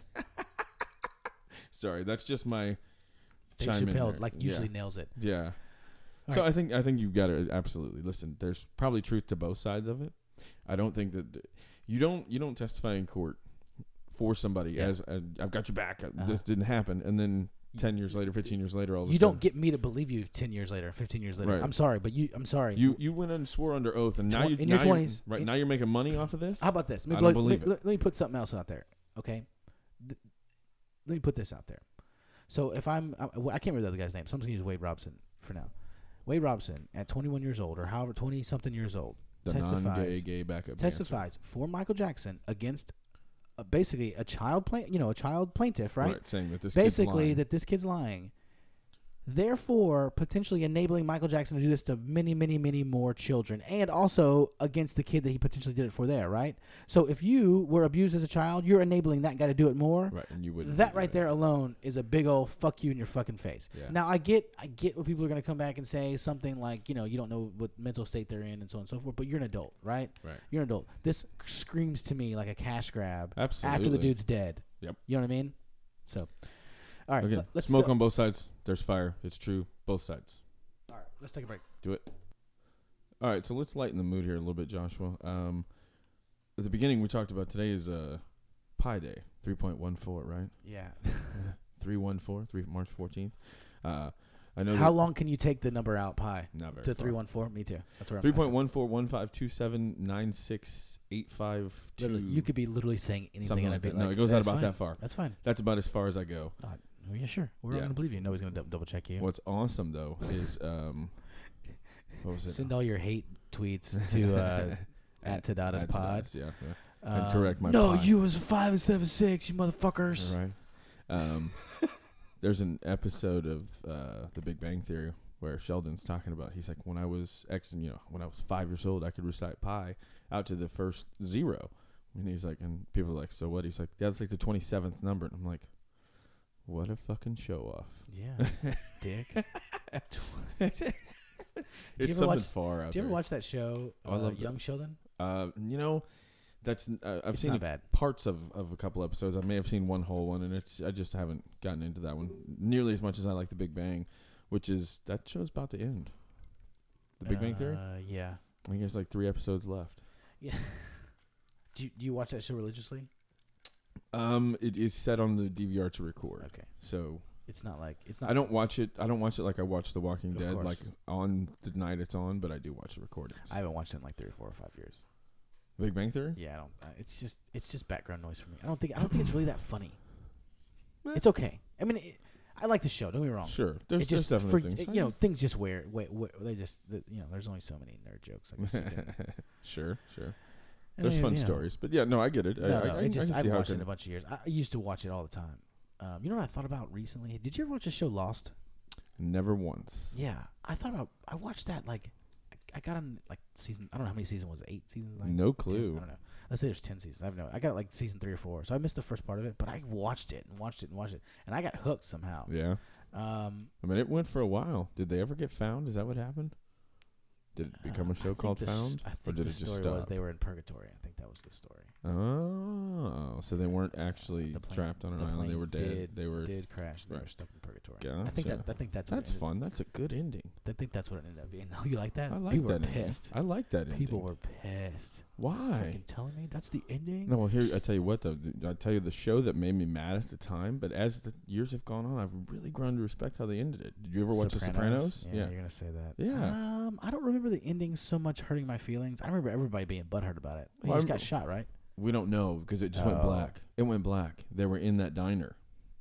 Sorry, that's just my Dave chime in Chappelle, there. like, Yeah. usually nails it. Yeah. All so right. I think I think you've got to absolutely listen. There's probably truth to both sides of it. I don't think that th- you don't you don't testify in court for somebody Yeah. as uh, I've got your back. Uh, Uh-huh. This didn't happen, and then ten years later, fifteen years later, all of a You sudden, don't get me to believe you ten years later, fifteen years later. Right. I'm sorry, but you. I'm sorry. you you went and swore under oath, and now Twen- you in your now you're- twenties, right in- now you're making money off of this. How about this? Let me, I blow- don't believe let, let- let me put something else out there. Okay. Th- let me put this out there. So if I'm, I, I can't remember the other guy's name. So I'm just gonna use Wade Robson for now. Wade Robson, at twenty-one years old, or however twenty something years old, the testifies non-gay gay backup testifies for Michael Jackson against uh, basically a child plain, you know, a child plaintiff, dancer. right? Right, saying that this Basically, kid's lying. that this kid's lying. therefore potentially enabling Michael Jackson to do this to many, many, many more children, and also against the kid that he potentially did it for there, right? So if you were abused as a child, you're enabling that guy to do it more. Right, and you wouldn't. That right there alone is a big old fuck you in your fucking face. Yeah. Now I get, I get what people are gonna come back and say something like, you know, you don't know what mental state they're in and so on and so forth, but you're an adult, right? Right. You're an adult. This screams to me like a cash grab. Absolutely. After the dude's dead. Yep. You know what I mean? So, all right. Okay. let- Let's Smoke ta- on both sides. There's fire. It's true. Both sides. All right. Let's take a break. Do it. All right. So let's lighten the mood here a little bit, Joshua. Um, at the beginning, we talked about today is uh, Pi Day, three point one four, right? Yeah. three one four, three March fourteenth. Uh, I know. How that- long can you take the number out pi Not very to far. three one four? Me too. That's where I'm. Three point one four one five two seven nine six eight five two. Literally, you could be literally saying anything, Something and like I'd be that. like, No, it goes out "That's about fine. that far. That's fine. That's about as far as I go. Uh, oh, yeah, sure. We're all Yeah. gonna believe you. Nobody's gonna d- double check you. What's awesome though is um, what was it? Send all your hate tweets to uh, at Tadadas At Pod. Tadadas, yeah, yeah. Um, And correct my No, pod. you was a five instead of a six, you motherfuckers. All right. Um, there's an episode of uh, The Big Bang Theory where Sheldon's talking about. He's like, when I was X, you know, when I was five years old, I could recite pi out to the first zero. And he's like, and people are like, so what? He's like, yeah, that's like the twenty-seventh number. And I'm like, what a fucking show off. Yeah, dick. It's ever something watch- far out Do you ever there. watch that show, Oh, I uh, love Young Sheldon? Uh, you know, that's uh, I've It's seen not it- bad. parts of, of a couple episodes. I may have seen one whole one, and it's I just haven't gotten into that one nearly as much as I like The Big Bang, which is that show's about to end. The Big Bang Theory. Uh, yeah. I think there's like three episodes left. Yeah. do you, Do you watch that show religiously? Um, it is set on the D V R to record, Okay. so It's not like it's not. I don't watch it. I don't watch it like I watch The Walking Of Dead, course. like on the night it's on. But I do watch the recordings. I haven't watched it in like three or four or five years. Big Bang Theory. Yeah, I don't. Uh, it's just it's just background noise for me. I don't think I don't think it's really that funny. Eh. It's okay. I mean, it, I like the show. Don't get me wrong. Sure, there's, It just there's definitely for, things. You know, things just wear. Wait, wait, they just the, you know. There's only so many nerd jokes. I guess. you can- sure, sure. I There's mean, fun you know. stories, but yeah, no, I get it. I, No, I, no, I, it just I can I've see how it watched it can- in a bunch of years. I, I used to watch it all the time. Um, you know what I thought about recently? Did you ever watch the show Lost? Never once. Yeah, I thought about. I watched that like. I, I got on like season. I don't know how many seasons was it. Eight seasons. Nine No seasons? ten? clue. I don't know. Let's say there's ten seasons. I have no. I got like season three or four, so I missed the first part of it. But I watched it and watched it and watched it, and I got hooked somehow. Yeah. Um, I mean, it went for a while. Did they ever get found? Is that what happened? Did it become uh, a show I think called the s- Found? I Or think did the it just story was stop? they were in purgatory. I think that was the story. Oh, so they weren't actually The plane- trapped on an the island. They plane were dead. did- they were. Did crash? They right. were stuck in purgatory. I think Gotcha. that. I think that's. What That's it ended, fun. That's a good ending. I think that's what it ended up being. Oh, you like that? I like People that were ending. pissed. I like that ending. People were pissed. Why? Fucking telling me that's the ending. No, well, here I tell you what though. th- I tell you the show that made me mad at the time, but as the years have gone on, I've really grown to respect how they ended it. Did you ever watch The Sopranos? Yeah, you're gonna say that. Yeah. Um, I don't remember the ending so much hurting my feelings. I remember everybody being butthurt about it. He Well, I just got remember- shot, right? We don't know because it just went Oh. black. It went black. They were in that diner.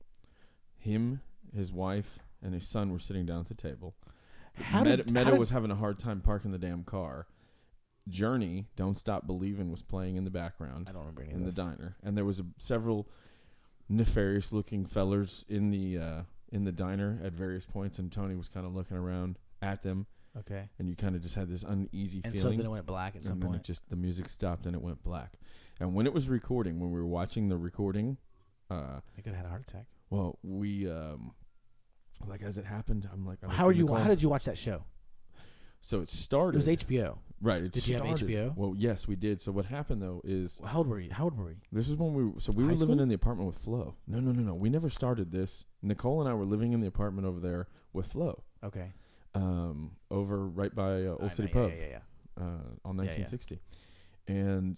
Him, his wife, and his son were sitting down at the table. How Meta, did, Meta how did- was having a hard time parking the damn car. Journey, Don't Stop Believing, was playing in the background I don't remember any in of the this. diner, and there was a, several nefarious-looking fellers in the uh, in the diner at various points, and Tony was kind of looking around at them, Okay. and you kind of just had this uneasy And so feeling. then it went black at some and then point. it just the music stopped and it went black. And when it was recording, when we were watching the recording, uh, I could have had a heart attack. well, we um, like as it happened, I'm like, I How are looked at you? Nicole. How did you watch that show? So it It started. was H B O. right. It Did you have started- H B O? Well, yes, we did. So what happened though is How old were you? How old were you? this is when we. So we High were living school? in the apartment with Flo. No, no, no, no. We never started this. Nicole and I were living in the apartment over there with Flo. Okay. Um, over right by uh, I Old City know, Pub. Yeah, yeah, yeah. uh, on Yeah, yeah. nineteen sixty, and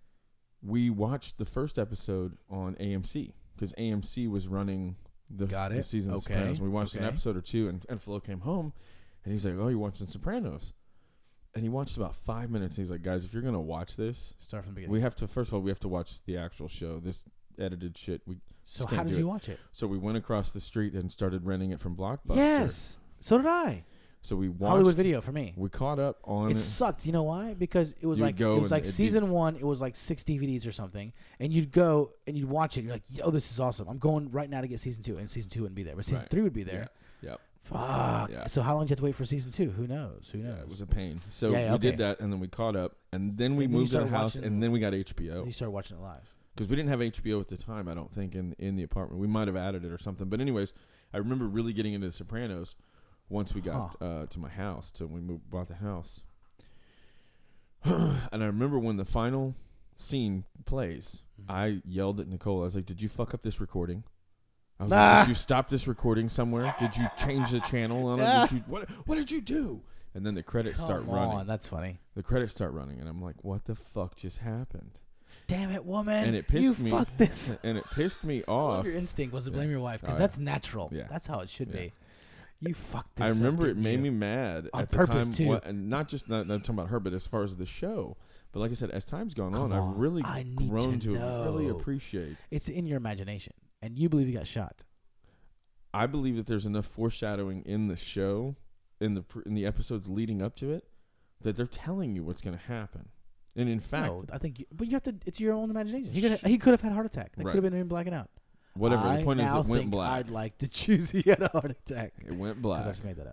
we watched the first episode on A M C because A M C was running the, Got the it. season of Okay. Sopranos. We watched an Okay. episode or two, and, and Flo came home, and he's like, "Oh, you're watching Sopranos?" And he watched about five minutes. And he's like, "Guys, if you're gonna watch this, Start from the beginning. we have to first of all we have to watch the actual show. This edited shit. We so can't how did do you it." watch it? so we went across the street and started renting it from Blockbuster. Yes. So did I. So we watched. Hollywood Video for me. We caught up on It sucked. You know why? Because it was You'd like go it was and like it'd be- season one. It was like six D V Ds or something, and you'd go and you'd watch it. You're like, "Yo, this is awesome! I'm going right now to get season two," and season two wouldn't be there, but season Right. three would be there. Yeah. Yep. Fuck. Yeah. So how long did you have to wait for season two? Who knows? Who knows? Yeah, it was a pain. So Yeah, yeah, we okay. did that, and then we caught up, and then we And then you moved to the started house, watching- and then we got H B O You started watching it live. because we didn't have H B O at the time. I don't think in in the apartment. We might have added it or something. But anyways, I remember really getting into The Sopranos once we got Huh. uh, to my house. To when we moved, bought the house, and I remember when the final scene plays, Mm-hmm. I yelled at Nicole. I was like, "Did you fuck up this recording?" I was Ah. like, "Did you stop this recording somewhere? Did you change the channel on it? Ah. Did you, what What did you do?" And then the credits Come start on, running. that's funny. The credits start running, and I'm like, "What the fuck just happened?" Damn it, woman! And it pissed you me. fucked this. And it pissed me I love off. your instinct was to Yeah. blame your wife because Oh, that's yeah. natural. Yeah. That's how it should Yeah. be. You fucked this. I up, remember it didn't made you? me mad On at the purpose, time. too. What, and not just not, not talking about her, but as far as the show. But like I said, as time's gone Come on, on. I've really I need grown to to, really know. appreciate. It's in your imagination, and you believe you got shot. I believe that there's enough foreshadowing in the show, in the pr- in the episodes leading up to it, that they're telling you what's going to happen. And in fact, No, I think, you, but you have to. It's your own imagination. He could. He could have had a heart attack. That Right. could have been him blacking out. whatever. I the point is, now it went think black. I'd like to choose he had a heart attack. It went Because black. I just made that up.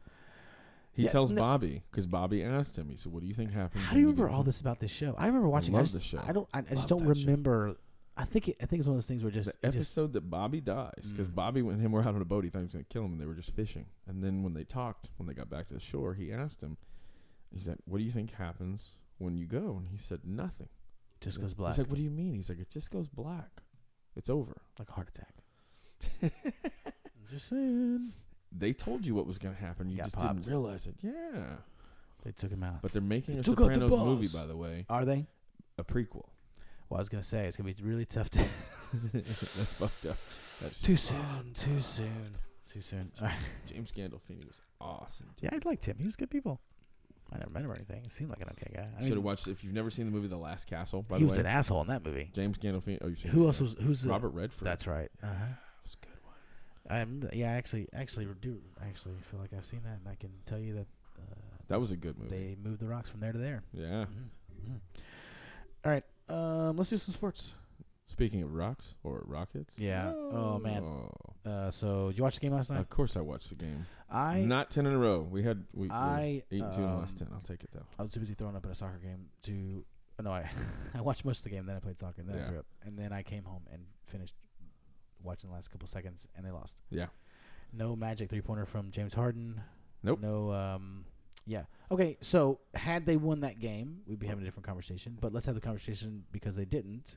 He Yeah, tells no- Bobby because Bobby asked him. He said, "What do you think happened?" How do you remember all this about this show? I remember watching. I, love just, the show. I don't. I, I just Love don't that show. remember. I think. It, I think it's one of those things where just. The it just episode that Bobby dies because Mm. Bobby and him were out on a boat. He thought he was going to kill him, and they were just fishing. And then when they talked, when they got back to the shore, he asked him. He's like, "What do you think happens when you go?" And he said, "Nothing." just He's goes like- black. He's like, "What do you mean?" He's like, "It just goes black. It's over." like a heart attack. I'm just saying. They told you what was going to happen. You Got just popped. didn't realize it. Yeah. They took him out. But they're making They a took out the Sopranos movie, boss. by the way, Are they? a prequel. Well, I was gonna say it's gonna be really tough to. That's fucked up. That's too soon. Too soon. Too soon. All right. James Gandolfini was awesome. Yeah, I liked him. He was good people. I never met him or anything. He seemed like an okay guy. I Should have mean, watched. If you've never seen the movie The Last Castle, by he the was way, an asshole in that movie. James Gandolfini. Oh, you seen Who it, else yeah. was? Who's the? Robert Redford? That's right. Uh huh. That was a good one. I'm. Yeah, I actually, actually do. Actually, feel like I've seen that, and I can tell you that. Uh, That was a good movie. They moved the rocks from there to there. Yeah. Mm-hmm. All right. Um, let's do some sports. Speaking of rocks or rockets. Yeah. Oh, man. Oh. Uh, so did you watch the game last night? Of course, I watched the game. I Not ten in a row. We had we we I eight and two in the last um, ten. I'll take it though. I was too busy throwing up at a soccer game to. uh, No, I I watched most of the game. Then I played soccer. And then Yeah. I threw up. And then I came home and finished watching the last couple seconds, and they lost. Yeah. No magic three pointer from James Harden. Nope. No. Um. Yeah. Okay. So had they won that game, we'd be having a different conversation. But let's have the conversation because they didn't.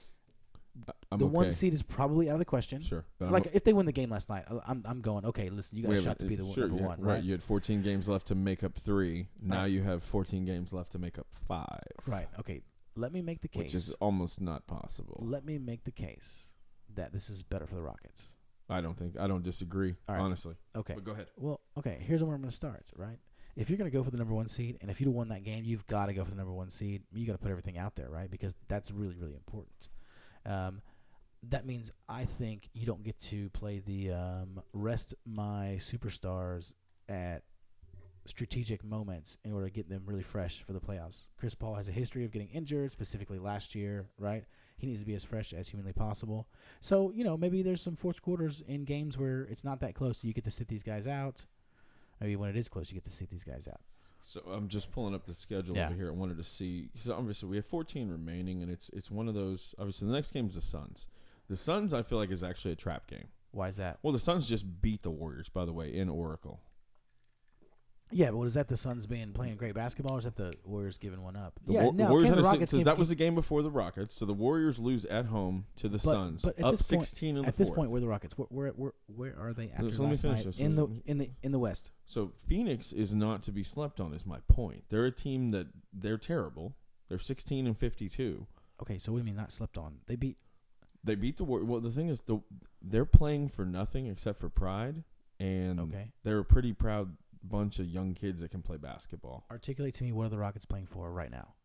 I- I'm the okay. one seed is probably out of the question. Sure. But I'm Like o- if they win the game last night, I- I'm I'm going. Okay, listen, you got wait a a shot to minute, be the one- sure, number yeah, one, right? right? You had fourteen games left to make up three. Now Right. you have fourteen games left to make up five, Right. Okay. Let me make the case. which is almost not possible. Let me make the case that this is better for the Rockets. I don't think I don't disagree. All right. Honestly. Okay. But go ahead. Well, okay. Here's where I'm going to start. Right. If you're going to go for the number one seed, and if you won that game, you've got to go for the number one seed. You got to put everything out there, right? Because that's really, really important. Um, that means I think you don't get to play the um, rest my superstars at strategic moments in order to get them really fresh for the playoffs. Chris Paul has a history of getting injured, specifically last year, right? He needs to be as fresh as humanly possible. So, you know, maybe there's some fourth quarters in games where it's not that close, so you get to sit these guys out. Maybe when it is close, you get to sit these guys out. So I'm just pulling up the schedule Yeah. over here. I wanted to see. So obviously we have fourteen remaining, and it's it's one of those. Obviously the next game is the Suns. The Suns I feel like is actually a trap game. Why is that? Well, the Suns just beat the Warriors, by the way, in Oracle. Yeah, but is that the Suns being playing great basketball, or is that the Warriors giving one up? The yeah, Wa- no, Warriors can had the a si- Rockets so give- that was the game before the Rockets. So the Warriors lose at home to the But- Suns, but at up this point- sixteen in the At this fourth. point, where the Rockets? Where where where, where are they after So let me last finish night this. in the in the in the West? So Phoenix is not to be slept on. Is my point. They're a team that they're terrible. They're sixteen and fifty-two. Okay, so what do you mean not slept on? They beat. They beat the Warriors. Well, the thing is, the they're playing for nothing except for pride, and Okay. they're a pretty proud bunch of young kids that can play basketball. Articulate to me what are the Rockets playing for right now?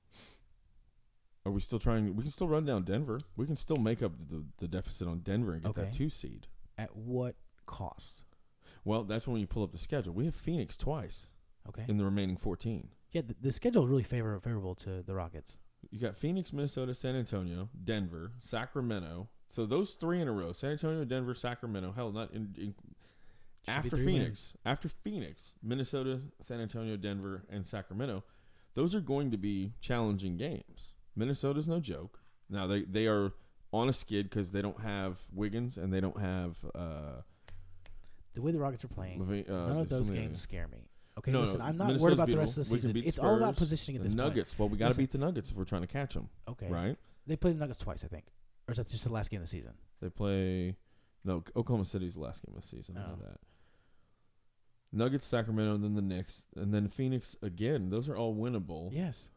Are we still trying? We can still run down Denver. We can still make up the, the deficit on Denver and get Okay. that two seed. At what cost? Well, that's when you pull up the schedule. We have Phoenix twice Okay. in the remaining fourteen. Yeah, the, the schedule is really favor, favorable to the Rockets. You got Phoenix, Minnesota, San Antonio, Denver, Sacramento. So those three in a row: San Antonio, Denver, Sacramento. Hell, not in, in after Phoenix, after Phoenix, Minnesota, San Antonio, Denver, and Sacramento, those are going to be challenging games. Minnesota's no joke. Now they they are on a skid because they don't have Wiggins and they don't have uh, the way the Rockets are playing. Levine, uh, none of those something- games scare me. Okay, No, listen, no, I'm not Minnesota's worried about the beatable. rest of the We can season. beat It's all about Spurs, positioning at the this point. Nuggets. Well, we got to Listen. beat the Nuggets if we're trying to catch them. Okay, Right? They played the Nuggets twice, I think, or is that just the last game of the season? They play no Oklahoma City's the last game of the season. I know Oh. that. Nuggets, Sacramento, and then the Knicks, and then Phoenix again. Those are all winnable. Yes.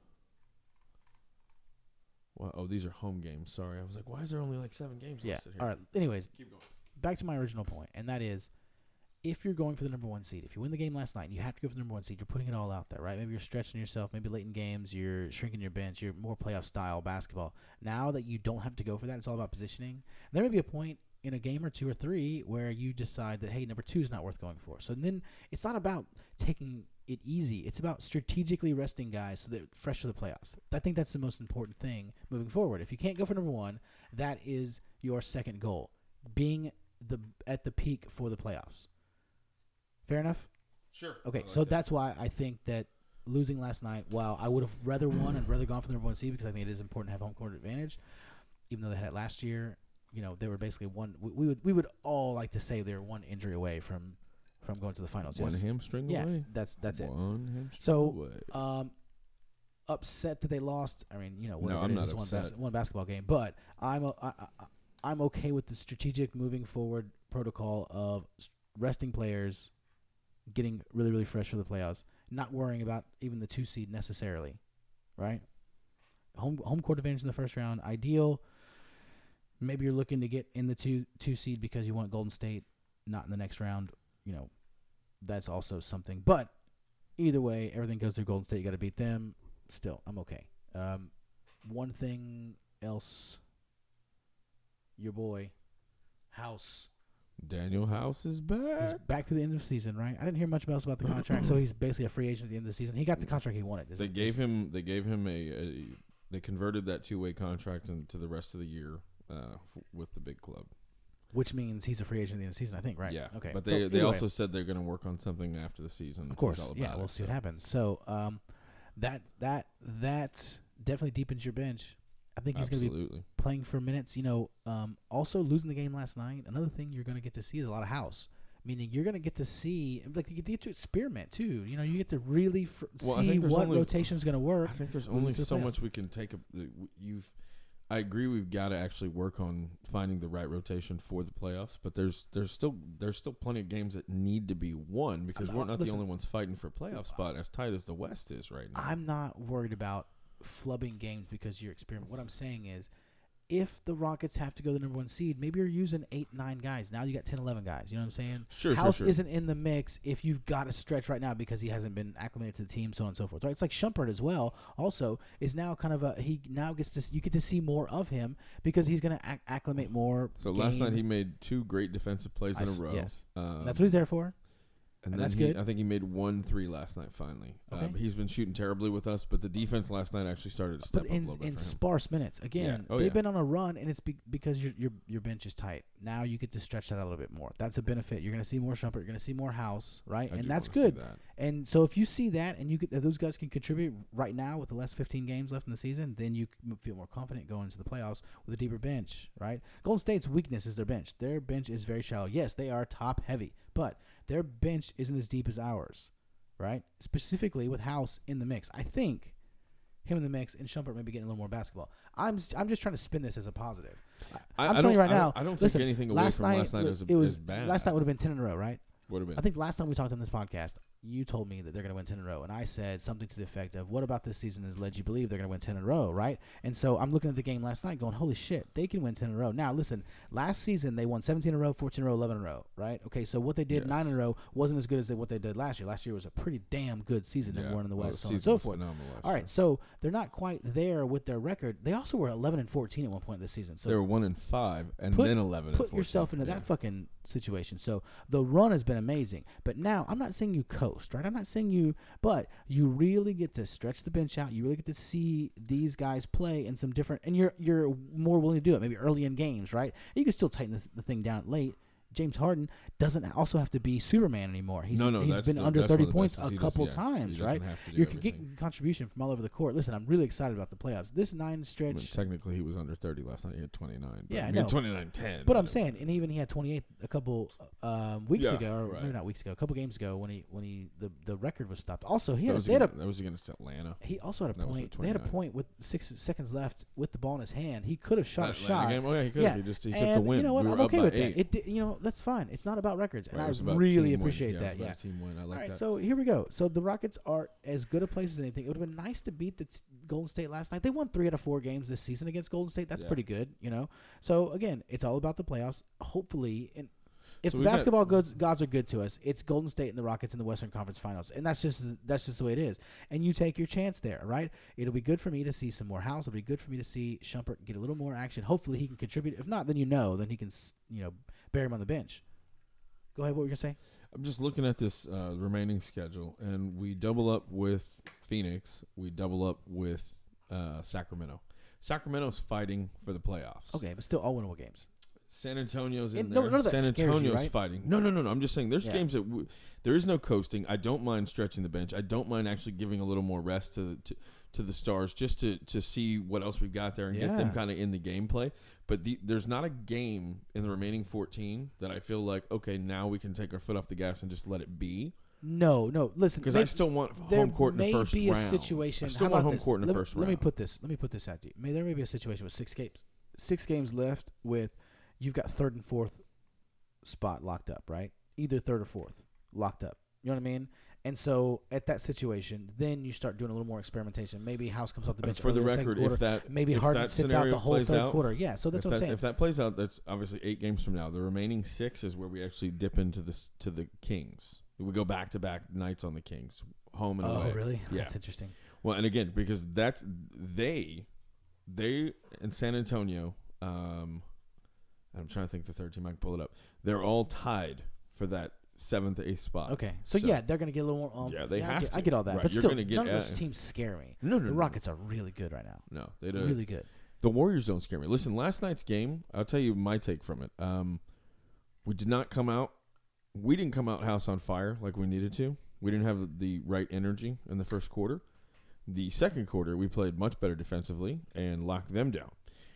Wow. Oh, these are home games. Sorry, I was like, why is there only like seven games Yeah. listed here? All right. Anyways, Keep going. back to my original point, and that is, if you're going for the number one seed, if you win the game last night, and you have to go for the number one seed. You're putting it all out there, right? Maybe you're stretching yourself. Maybe late in games, you're shrinking your bench. You're more playoff style basketball. Now that you don't have to go for that, it's all about positioning. There may be a point in a game or two or three where you decide that, hey, number two is not worth going for. So then it's not about taking it easy. It's about strategically resting guys so they're fresh for the playoffs. I think that's the most important thing moving forward. If you can't go for number one, that is your second goal, being the at the peak for the playoffs. Fair enough? Sure. Okay, I like so that. that's why I think that losing last night, while I would have rather won and rather gone for the number one seed because I think it is important to have home court advantage, even though they had it last year, you know, they were basically one. We, we would we would all like to say they were one injury away from, from going to the finals. One Yes? hamstring Yeah, away. that's that's it. One hamstring So, away. Um, upset that they lost. I mean, you know, No, whatever I'm it not is, one, upset. bas- one basketball game. But I'm o- I, I, I'm okay with the strategic moving forward protocol of s- resting players, getting really really fresh for the playoffs, not worrying about even the two seed necessarily, right? Home home court advantage in the first round, ideal. Maybe you're looking to get in the two two seed because you want Golden State, not in the next round. You know, that's also something. But either way, everything goes through Golden State. You got to beat them. Still, I'm okay. Um, one thing else, your boy, House. Daniel House is back. He's back to the end of the season, right? I didn't hear much else about the contract, so he's basically a free agent at the end of the season. He got the contract he wanted. Is They it- gave is- him. They gave him a. a they converted that two way contract into the rest of the year uh, f- with the big club. which means he's a free agent at the end of the season, I think, right? Yeah. Okay. But So they they either way, also said they're going to work on something after the season. of course, He's all yeah. about We'll it, see what so. happens. So um, that that that definitely deepens your bench. I think he's going to be Absolutely. playing for minutes. You know, um, also losing the game last night. Another thing you're going to get to see is a lot of House. Meaning you're going to get to see, like you get to experiment too. You know, you get to really fr- Well, I see think there's what only- rotation is going to work. I think there's moving only to the so playoffs. much we can take. A, you've, I agree. We've got to actually work on finding the right rotation for the playoffs. But there's there's still there's still plenty of games that need to be won because I'm we're not- not listen, the only ones fighting for a playoff spot as tight as the West is right now. I'm not worried about flubbing games because you're experimenting. What I'm saying is, if the Rockets have to go to the number one seed, maybe you're using eight, nine guys. Now you got ten, eleven guys. You know what I'm saying? Sure, sure, House sure. isn't in the mix if you've got to stretch right now because he hasn't been acclimated to the team, so on and so forth. Right? It's like Shumpert as well. Also, is now kind of a he now gets to you get to see more of him because he's going to acc- acclimate more. So last night game. he made two great defensive plays I in a s- row. yes. Um, That's what he's there for. And, and then that's he, good. I think he made one three last night. Finally, Okay. um, he's been shooting terribly with us, but the defense last night actually started to step But up a in little bit in for him. sparse minutes, again, Oh, they've yeah. been on a run, and it's be- because your your your bench is tight. Now you get to stretch that out a little bit more. That's a benefit. You're going to see more Shumpert. You're going to see more House, right? I and do that's wanna see good. that. And so if you see that, and you get, if those guys can contribute right now with the last fifteen games left in the season, then you can feel more confident going into the playoffs with a deeper bench, right? Golden State's weakness is their bench. Their bench is very shallow. Yes, they are top heavy, but their bench isn't as deep as ours, right? Specifically with House in the mix. I think him in the mix and Shumpert maybe getting a little more basketball. I'm I'm just trying to spin this as a positive. I, I'm I telling you don't- right I now. don't, I don't listen, take anything away last from night, last night it as, a, it was as bad. last night would have been ten in a row, right? would have been. I think last time we talked on this podcast, you told me that they're going to win ten in a row, and I said something to the effect of, "What about this season has led you to believe they're going to win ten in a row?" Right? And so I'm looking at the game last night, going, "Holy shit, they can win ten in a row." Now, listen, last season they won seventeen in a row, fourteen in a row, eleven in a row, right? Okay, so what they did Yes. nine in a row wasn't as good as they, what they did last year. Last year was a pretty damn good season, yeah. number one in the Well, West, so the on and season so was forth. phenomenal last All year. right, so they're not quite there with their record. They also were eleven and fourteen at one point this season. So they were one and five, and put- then eleven. and put fourteen. yourself into Yeah. that fucking situation. So the run has been amazing. But now I'm not saying you coast, right? I'm not saying you, but you really get to stretch the bench out. You really get to see these guys play in some different, and you're you're more willing to do it maybe early in games, right? You can still tighten the, the thing down late James Harden doesn't also have to be Superman anymore. He's no, no, he's that's been the, under that's thirty one of the points best is a he couple doesn't- yeah, times, he right? doesn't have to do You're everything. getting contribution from all over the court. Listen, I'm really excited about the playoffs. This nine I mean, stretch, technically, he was under thirty last night. He had twenty-nine. But Yeah, I I mean, know. twenty-nine ten. but I'm saying, and even he had twenty-eight a couple um, weeks Yeah, ago, or right. maybe not weeks ago, a couple games ago when he when he the, the record was stopped. Also, he that had, a, was, they had a against, that was against Atlanta. he also had a That was for point. They had a twenty-nine. point with six seconds left with the ball in his hand. He could have shot a That shot. Game? Oh, yeah, he could. Yeah, He just he took and the win. you know what? We were I'm up okay by with eight. that. It, di- you know, that's fine. It's not about records, and Right, it I was about really team win. appreciate Yeah, that. it was Yeah. about team win. I like All right, that. so here we go. So the Rockets are as good a place as anything. It would have been nice to beat the t- Golden State last night. They won three out of four games this season against Golden State. That's Yeah. pretty good, you know. So again, it's all about the playoffs. Hopefully, and if So the we got- basketball gods, gods are good to us, it's Golden State and the Rockets in the Western Conference Finals, and that's just that's just the way it is. And you take your chance there, right? It'll be good for me to see some more House. It'll be good for me to see Shumpert get a little more action. Hopefully, he can contribute. If not, then you know, then he can s- you know bury him on the bench. Go ahead. What were you gonna say? I'm just looking at this uh, remaining schedule, and we double up with Phoenix. We double up with uh, Sacramento. Sacramento's fighting for the playoffs. Okay, but still all winnable games. San Antonio's in And there. no- none of that San scares you, Antonio's right? fighting. No, no, no, no. I'm just saying there's Yeah. games that w- there is no coasting. I don't mind stretching the bench. I don't mind actually giving a little more rest to to, to the stars just to, to see what else we've got there and get them Yeah. kind of in the gameplay. But the, there's not a game in the remaining fourteen that I feel like, okay, now we can take our foot off the gas and just let it be. No, no. Listen, Because may- I still want there home court in may the first be a round. situation. I still how want about home this? court in the let, first let round. me put this. Let me put this out to you. May there may be a situation with six games, six games left with you've got third and fourth spot locked up, right? Either third or fourth locked up. You know what I mean? And so at that situation, then you start doing a little more experimentation. Maybe House comes off the And bench for the early in second record, quarter. if that Maybe if Harden that sits out scenario the whole plays third out, quarter. Yeah, so that's if what I'm that, saying. If that plays out, that's obviously eight games from now. The remaining six is where we actually dip into the s- to the Kings. We go back to back nights on the Kings, home and Oh, away. really? Yeah. That's interesting. Well, and again, because that's they, they and San Antonio. Um, I'm trying to think the third team. I can pull it up. They're all tied for that seventh, eighth spot. Okay, so, So- yeah, they're going to get a little more. Um, Yeah, they I have get, to. I get all that, Right, but you're still, gonna get none of those at- teams scare me. No, no, The no, Rockets are really good right now. No, they don't. Really good. The Warriors don't scare me. Listen, last night's game, I'll tell you my take from it. Um, we did not come out. We didn't come out house on fire like we needed to. We didn't have the right energy in the first quarter. The second quarter, we played much better defensively and locked them down.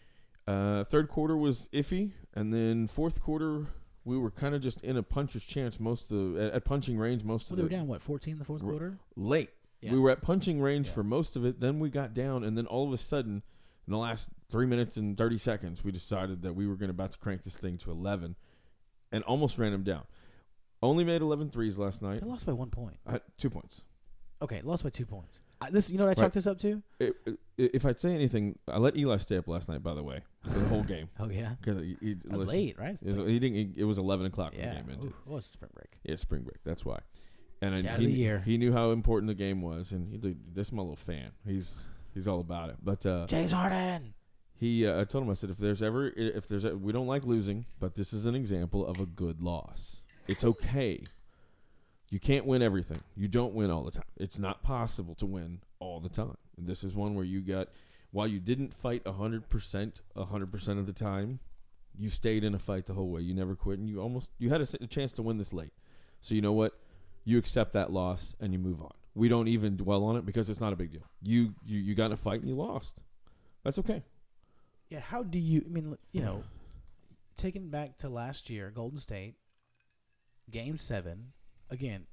Uh, third quarter was iffy, and then fourth quarter, we were kind of just in a puncher's chance most of the, at, at punching range most Well, of they the were down, what, fourteen in the fourth R- quarter? late. Yeah. We were at punching range Yeah. for most of it. Then we got down, and then all of a sudden, in the last three minutes and thirty seconds, we decided that we were going to about to crank this thing to eleven, and almost ran them down. Only made eleven threes last night. They lost by one point. I had two points. Okay, lost by two points. I, this, you know what I Right. chalked this up to? It, it, if I'd say anything, I let Eli stay up last night. By the way, for the whole game Oh yeah, because he, he, that was listen, late, right? It was, he didn't. He, it was eleven o'clock when yeah, the game ended. Ooh, what was spring break? Yeah, spring break. That's why. And I, Dad of he, the year. he knew how important the game was, and he, this is my little fan. He's he's all about it. But uh, James Harden. he, uh, I told him, I said, if there's ever, if there's, a, we don't like losing, but this is an example of a good loss. It's okay. You can't win everything. You don't win all the time. It's not possible to win all the time. And this is one where you got, while you didn't fight one hundred percent, one hundred percent of the time, you stayed in a fight the whole way. You never quit, and you almost, you had a, a chance to win this late. So you know what? You accept that loss and you move on. We don't even dwell on it because it's not a big deal. You you, you got in a fight and you lost. That's okay. Yeah, how do you? I mean, you know, taking back to last year, Golden State, Game Seven, again,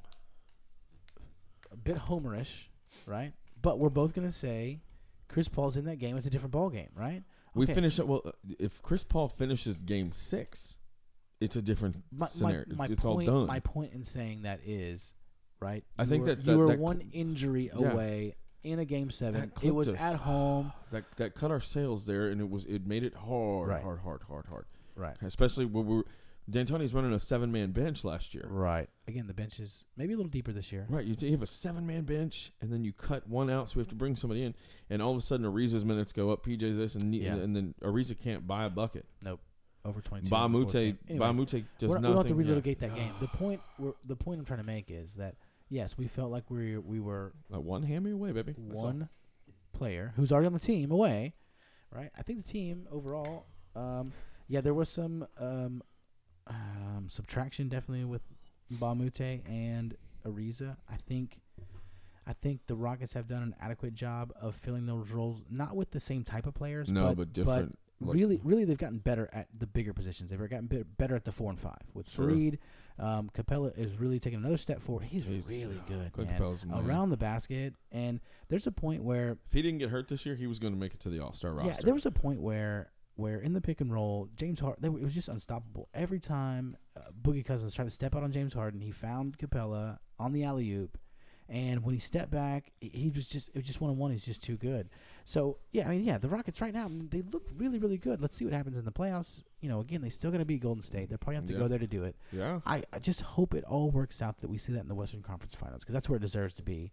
a bit homerish, right? But we're both gonna say Chris Paul's in that game. It's a different ball game, right? We Okay. finish it. Well, uh, if Chris Paul finishes game six, it's a different My, my, scenario. my it's point, all done. My point in saying that is, right? I you think were, that- you that- were that one cl- injury yeah. away in a Game Seven. That It clipped was us. at home, that that cut our sails there, and it was it made it hard, Right. hard, hard, hard, hard. right? Especially when we were D'Antoni's running a seven man bench last year. Right. Again, the bench is maybe a little deeper this year. Right, you, you have a seven-man bench, and then you cut one out, so we have to bring somebody in, and all of a sudden Ariza's minutes go up, P J this, and, ne- Yeah. and then Ariza can't buy a bucket. Over twenty-two. Ba in the fourth Mute, game. Anyways, Ba Mute does we're not- nothing. we don't have to yeah. relitigate that game. The point, we're, the point I'm trying to make is that yes, we felt like we we were Uh, one hammy away, baby. That's all. one player who's already on the team away, right? I think the team overall, um, yeah, there was some um, um, subtraction definitely with Bamute and Ariza. I think I think the Rockets have done an adequate job of filling those roles, not with the same type of players, No, but, but different. But like- really, really, they've gotten better at the bigger positions. They've gotten bit, better at the four and five with Sure. Reed. Um, Capella is really taking another step forward. He's, He's- really yeah, good, Clint man. Capella's a man. Around the basket, and there's a point where If he didn't get hurt this year, he was going to make it to the All Star roster. yeah, there was a point where where in the pick and roll, James Harden, they were, it was just unstoppable. Every time uh, Boogie Cousins tried to step out on James Harden, he found Capella on the alley oop, and when he stepped back, he- he was just it was just one on one. He's just too good. So yeah, I mean yeah, the Rockets right now I mean, they look really really good. Let's see what happens in the playoffs. You know, again they still got to beat Golden State. They're probably have to Yeah. go there to do it. yeah. I, I just hope it all works out that we see that in the Western Conference Finals because that's where it deserves to be.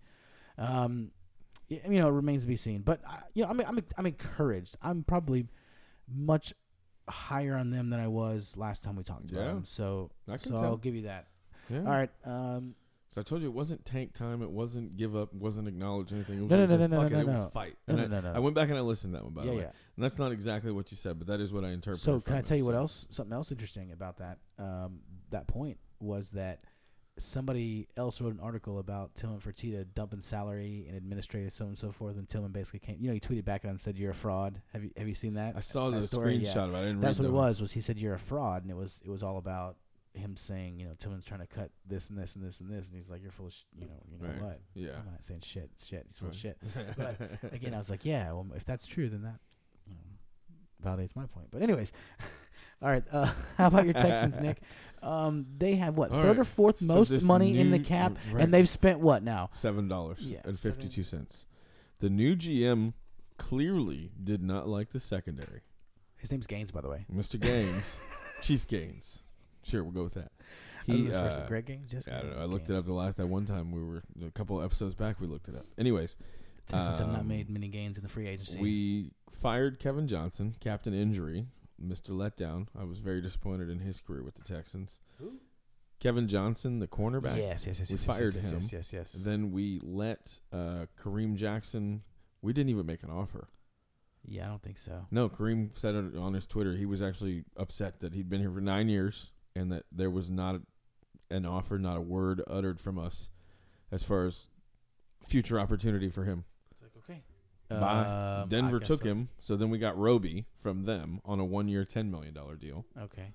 Um, y- you know, it remains to be seen. But I, you know, I'm I'm I'm encouraged. I'm probably much higher on them than I was last time we talked about Yeah. them. So I can so tell. I'll give you that. Yeah. All right. Um, So I told you it wasn't tank time. It wasn't give up. Wasn't acknowledge anything. It was No, no, just no, a no, no, fuck no, it, it no. was fight. no, And no, I, no, no. I went back and I listened to that one, by yeah, the way. yeah. And that's not exactly what you said, but that is what I interpreted. So from can I it, tell you what so. else? Something else interesting about that um, that point was that somebody else wrote an article about Tillman Fertitta dumping salary and administrative so on and so forth, and Tillman basically came. You know, he tweeted back at him and said, "You're a fraud." Have you have you seen that? I saw that the story? screenshot Yeah. of it. I didn't That's read what it the- was. Was he said you're a fraud, and it was it was all about him saying, you know, Tillman's trying to cut this and this and this and this, and he's like, "You're full of, sh-, you know, you know Right. what? Yeah. I'm not saying shit, shit. He's full of Right. shit." But again, I was like, yeah, well, if that's true, then that you know, validates my point. But anyways, all right. Uh, how about your Texans, Nick? Um, they have what All third right. or fourth So most this money in the new- cap, right. and they've spent what now? Seven dollars Yeah, and seven- fifty two cents. The new G M clearly did not like the secondary. His name's Gaines, by the way. Mister Gaines, Chief Gaines. Sure, we'll go with that. I don't He, know his first uh, name, Greg Gaines. Just I don't know. I Gaines. looked it up the last that one time we were a couple episodes back. We looked it up. Anyways, Texans have not um, made many gains in the free agency. we fired Kevin Johnson, captain injury, Mister Letdown. I was very disappointed in his career with the Texans. Who? Kevin Johnson, the cornerback. Yes, yes, yes. We yes, fired yes, yes, him. Yes, yes, yes. Then we let uh, Kareem Jackson. We didn't even make an offer. Yeah, I don't think so. No, Kareem said it on his Twitter. He was actually upset that he'd been here for nine years and that there was not an offer, not a word uttered from us as far as future opportunity for him. It's like okay. Bye. Um, Denver I guess took so. him, so then we got Roby from them on a one-year, ten million dollars deal. Okay.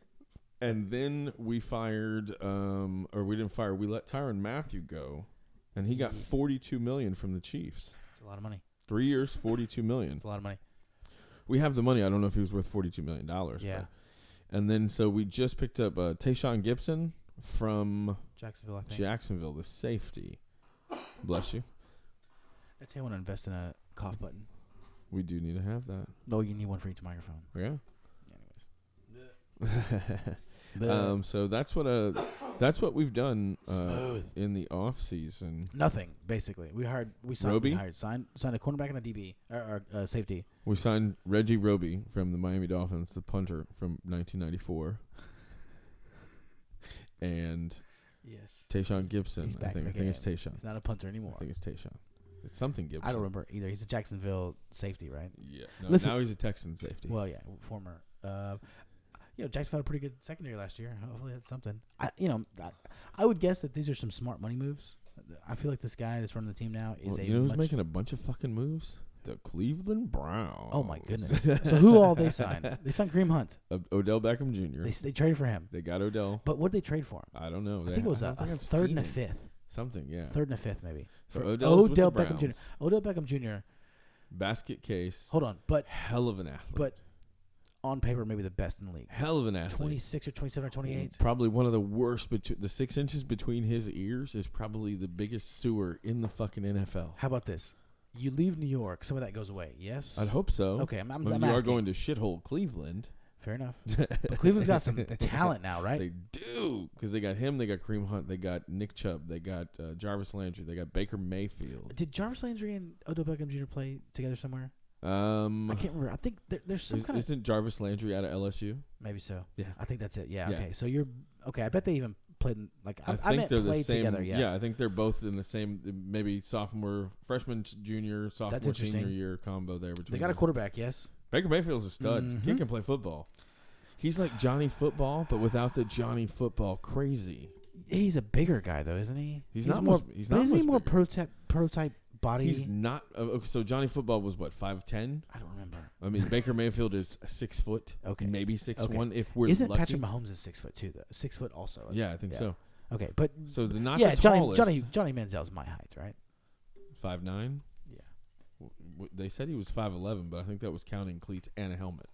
And then we fired, um, or we didn't fire, we let Tyrann Mathieu go, and he got forty-two million dollars from the Chiefs. It's a lot of money. Three years, forty-two million dollars. It's a lot of money. We have the money. I don't know if he was worth forty-two million dollars. Yeah. But. And then so we just picked up uh, Tayshaun Gibson from Jacksonville, I think. Jacksonville, the safety. Bless you. I'd say I want to invest in a cough button. We do need to have that. No, you need one for each microphone. Yeah. Anyways. um. So that's what uh, that's what we've done uh, Smooth. in the off season. Nothing, basically. We hired, we signed, Roby? we hired, signed, signed a cornerback and a D B, or, or uh, safety. We signed Reggie Roby from the Miami Dolphins, the punter from nineteen ninety-four, and Yes. Tayshaun Gibson. He's I back think. I in the think it's game. Tayshaun. He's not a punter I anymore. think it's Tayshaun. It's something Gibson. I don't remember either. He's a Jacksonville safety, right? Yeah. No, Listen- now he's a Texan safety. Well, yeah, former. Uh, you know, Jacksonville had a pretty good secondary last year. Hopefully, that's something. I, you know, I, I would guess that these are some smart money moves. I feel like this guy that's running the team now is Well, a you know who's much, making a bunch of fucking moves? The Cleveland Browns. Oh my goodness! So who all they signed? They signed Kareem Hunt. Uh, Odell Beckham Junior They they traded for him. They got Odell. But what did they trade for him? I don't know. I They- think it was a, don't think a I've third seen and a it. fifth. Something, yeah. Third and a fifth, maybe. So For Odell's with Odell the Beckham Junior Browns. Odell Beckham Junior Basket case. Hold on, but Hell of an athlete. but on paper, maybe the best in the league. Hell of an athlete. Twenty-six or twenty-seven or twenty-eight. Probably one of the worst. Between the six inches between his ears is probably the biggest sewer in the fucking N F L. How about this? You leave New York, some of that goes away. Yes. I'd hope so. Okay, I'm, I'm, When I'm you are asking. going to shithole Cleveland. Fair enough. But Cleveland's got some talent now, right? They do, because they got him, they got Kareem Hunt, they got Nick Chubb, they got uh, Jarvis Landry, they got Baker Mayfield. Did Jarvis Landry and Odell Beckham Junior play together somewhere? Um, I can't remember. I think there, there's some is, kind of isn't Jarvis Landry out of L S U? maybe so. Yeah. I think that's it. Yeah. Yeah. Okay. So you're okay. I bet they even played in, like I, I I think meant they're the played same. together. Yeah. I think they're both in the same, maybe sophomore, freshman, t- junior, sophomore, interesting. senior year combo there between. They got a them. quarterback. Yes. Baker Mayfield's a stud. Mhm. He can play football. He's like Johnny Football, but without the Johnny Football crazy. He's a bigger guy though, isn't he? He's, he's not more. Much, he's but not isn't much he more bigger. prototype prototype body? He's not. Uh, okay, so Johnny Football was what, five ten? I don't remember. I mean, Baker Mayfield is six foot. Okay. Maybe six Okay. one if we're Isn't lucky. Patrick Mahomes is six foot too though? Six foot also. Yeah, I think Yeah. so. Okay, but So the not yeah, the Johnny tallest. Johnny Johnny Manziel's my height, right? five nine. Yeah. W- w- They said he was five eleven, but I think that was counting cleats and a helmet.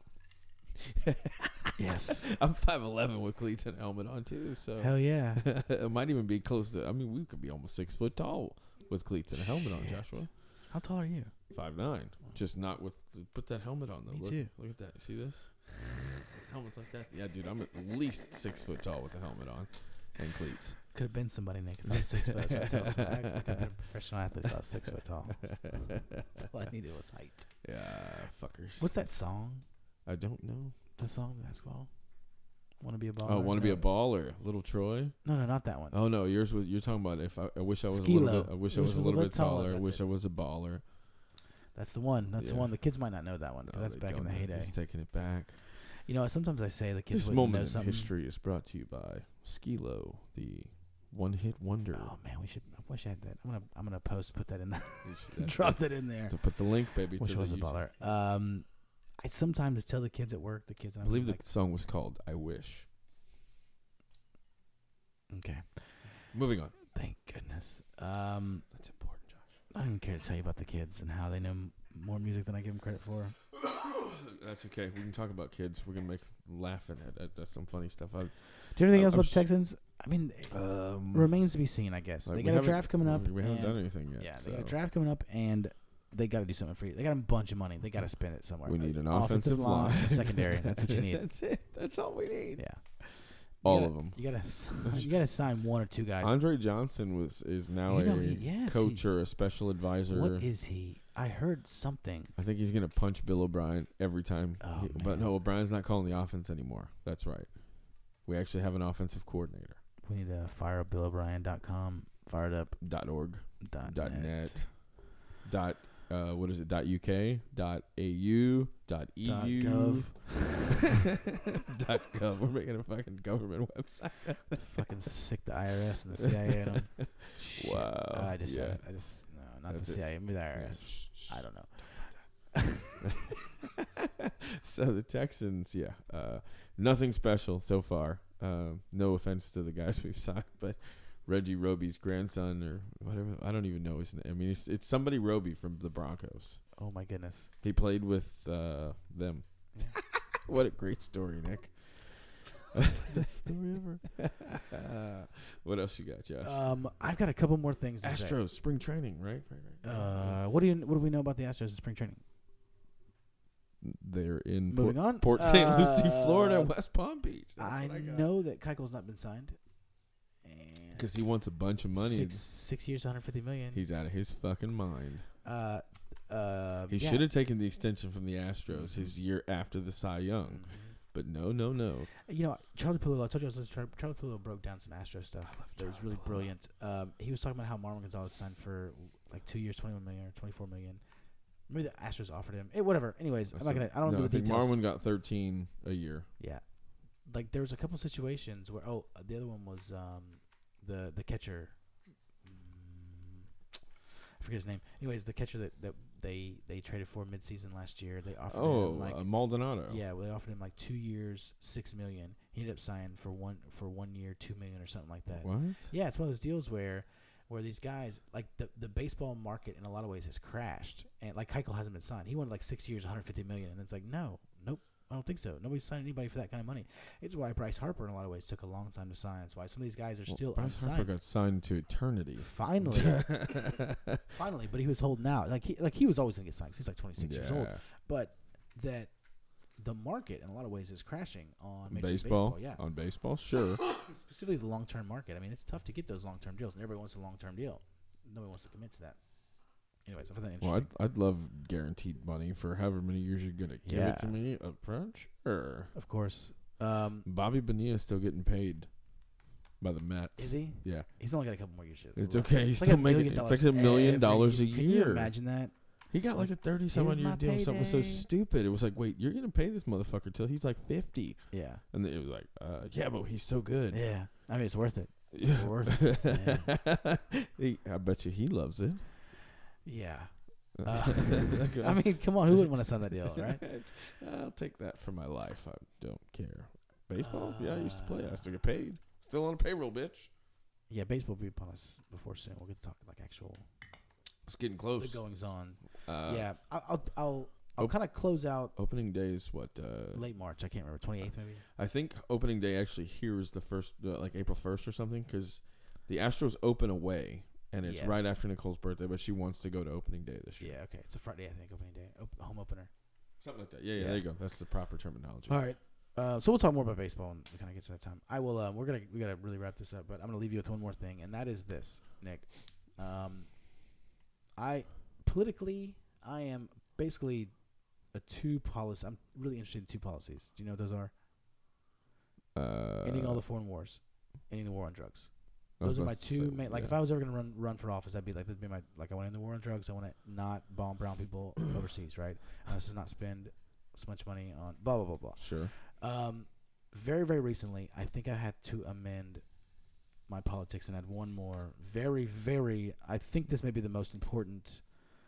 Yes. I'm five eleven with cleats and a helmet on too, so Hell yeah. it might even be close to. I mean, we could be almost six foot tall with cleats and a helmet on, Shit. Joshua. How tall are you? Five nine, just not with. The, put that helmet on though. Me look, too. Look at that. See this? Helmets like that. Yeah, dude, I'm at least six foot tall with a helmet on and cleats. Could have been somebody, Nick. If I was six foot, so I tell you, I could have been a professional athlete about six foot tall. That's all I needed was height. Yeah, fuckers. What's that song? I don't know. The song basketball. Want to be a baller? Oh, want to be No. a baller, Little Troy. No, no, not that one. Oh no, yours was. You're talking about if I, I wish I was a Skee-Lo. little bit. I wish I was a little bit taller. I that's wish it. I was a baller. That's the one. That's the Yeah. one. The kids might not know that one. 'cause No, that's they back in don't the know. heyday. He's taking it back. You know, sometimes I say the kids This wouldn't know moment in something. history is brought to you by Skee-Lo, the one-hit wonder. Oh man, we should. I wish I had that. I'm gonna. I'm gonna post. Put that in there. You should- that's Drop good. that in there. To put the link, baby. Wish to I was the a YouTube. baller. Um, I sometimes tell the kids at work. The kids. I I'm believe like, the song was called "I Wish." okay. Moving on. Thank goodness. Um, That's important, Josh. I don't even care to tell you about the kids and how they know m- more music than I give them credit for. That's okay. We can talk about kids. We're gonna make laughing at, at, at some funny stuff. I, Do you have anything Uh, else I'm about the s- Texans? I mean, it um, remains to be seen. I guess like, they we got a haven't- draft coming up. We haven't and- done anything yet. Yeah, so they got a draft coming up, and they got to do something for you. They got a bunch of money. They got to spend it somewhere. We need an offensive offensive line, line. a secondary. That's what you need. That's it. That's all we need. Yeah, All You gotta- of them. You gotta, sign- you gotta sign one or two guys. Andre Johnson was is now You know, a he- yes, coach he's- or a special advisor. What is he? I heard something. I think he's gonna punch Bill O'Brien every time. Oh, He- but man. no, O'Brien's not calling the offense anymore. That's right. We actually have an offensive coordinator. We need to fire up Bill O'Brien dot com. Fired up Dot org. dot Dot net. net. Dot uh, what is it? Dot uk. Dot au. Dot eu. Dot gov. dot gov. We're making a fucking government website. Fucking sick the I R S and the C I A. on 'em. Shit. Wow. I just, Yeah. I, I just, no, not That's the it. C I A. Maybe the I R Yeah, S. shh, shh. I don't know. So the Texans, yeah, uh, nothing special so far. Uh, no offense to the guys we've signed, but Reggie Roby's grandson or whatever, I don't even know his name. I mean, it's, it's somebody Roby from the Broncos. Oh my goodness. He played with uh, them. Yeah. What a great story, Nick. Best story ever. What else you got, Josh? Um, I've got a couple more things. To say. Astros spring training, right? Right, right. Uh, what do you what do we know about the Astros in spring training? They're in Moving Port, on. Port Saint Lucie, Uh, Florida, West Palm Beach. That's I, what I got. know that Keuchel's not been signed. And Because he wants a bunch of money. Six, six years, one hundred fifty million. He's out of his fucking mind. Uh, uh, He yeah. should have taken the extension from the Astros his year after the Cy Young. Mhm. But no, no, no. You know, Charlie Pullo, I told you I was listening to Char- Charlie Pullo broke down some Astro stuff that was really brilliant. Um, he was talking about how Marlon Gonzalez signed for like two years, twenty-one million or twenty-four million. Maybe the Astros offered him. Eh, whatever. Anyways, I'm not gonna. I don't no, know I the think details. Marwin got thirteen a year. Yeah, like there was a couple situations where oh, uh, the other one was um, the the catcher. Mm, I forget his name. Anyways, the catcher that, that they they traded for midseason last year. They offered Oh, him like uh, Maldonado. yeah, well, they offered him like two years, six million. He ended up signing for one for one year, two million or something like that. What? Yeah, it's one of those deals where where these guys like the the baseball market in a lot of ways has crashed, and like Keuchel hasn't been signed. He wanted like six years, one hundred fifty million, and it's like no, nope, I don't think so. Nobody's signed anybody for that kind of money. It's why Bryce Harper in a lot of ways took a long time to sign. It's why some of these guys are Well, still Bryce unsigned. Harper got signed to eternity. Finally, finally, but he was holding out. Like he like he was always gonna get signed. 'Cause he's like twenty-six years old. Yeah. But that the market in a lot of ways is crashing on Major League Baseball, baseball. Yeah, on baseball, sure. specifically the long-term market. I mean, it's tough to get those long-term deals, and everybody wants a long-term deal. Nobody wants to commit to that. Anyways, I find that Well, interesting. I'd, I'd love guaranteed money for however many years you're gonna give it to Yeah. me up front. Sure. Of course. Um, Bobby Bonilla is still getting paid by the Mets. is he? Yeah. He's only got a couple more years. It's left. okay. He's It's still like a making. million It's like a dollars million every dollars a year. Can you year. imagine that? He got like, like a thirty some here's odd year my deal. Something was so payday. stupid. It was like, wait, you're gonna pay this motherfucker till he's like fifty, Yeah. and then it was like, uh, yeah, but he's so good. Yeah. I mean, it's worth it. It's Yeah. worth it. Yeah. he, I bet you he loves it. Yeah. Uh, I mean, come on, who wouldn't want to sign that deal, right? I'll take that for my life. I don't care. Baseball? Uh, yeah, I used to play. I still get paid. Still on a payroll, bitch. Yeah, baseball will be upon us before soon. We'll get to talk like actual. It's getting close. The goings on. Uh, yeah, I'll I'll I'll, I'll op- kind of close out. Opening day is what? Uh, Late March. I can't remember. twenty-eighth maybe. I think opening day actually here is the first, uh, like April first or something, because the Astros open away, and it's Yes. right after Nicole's birthday, but she wants to go to opening day this year. Yeah. Okay. It's a Friday, I think. Opening day. Op- home opener. Something like that. Yeah, yeah, Yeah. there you go. That's the proper terminology. All right. Uh, so we'll talk more about baseball when we kind of get to that time. I will. Um, we're gonna we gotta really wrap this up, but I'm gonna leave you with one more thing, and that is this, Nick. Um, I politically, I am basically a two policy. I'm really interested in two policies. Do you know what those are? Uh, Ending all the foreign wars, ending the war on drugs. I was Those are my about to two say, main. Like yeah. if I was ever gonna run run for office, that'd be like that'd be my like I want to end the war on drugs. I want to not bomb brown people overseas, right? I want to not spend so much money on blah blah blah blah. Sure. Um, very, very recently, I think I had to amend my politics and add one more. Very, very. I think this may be the most important.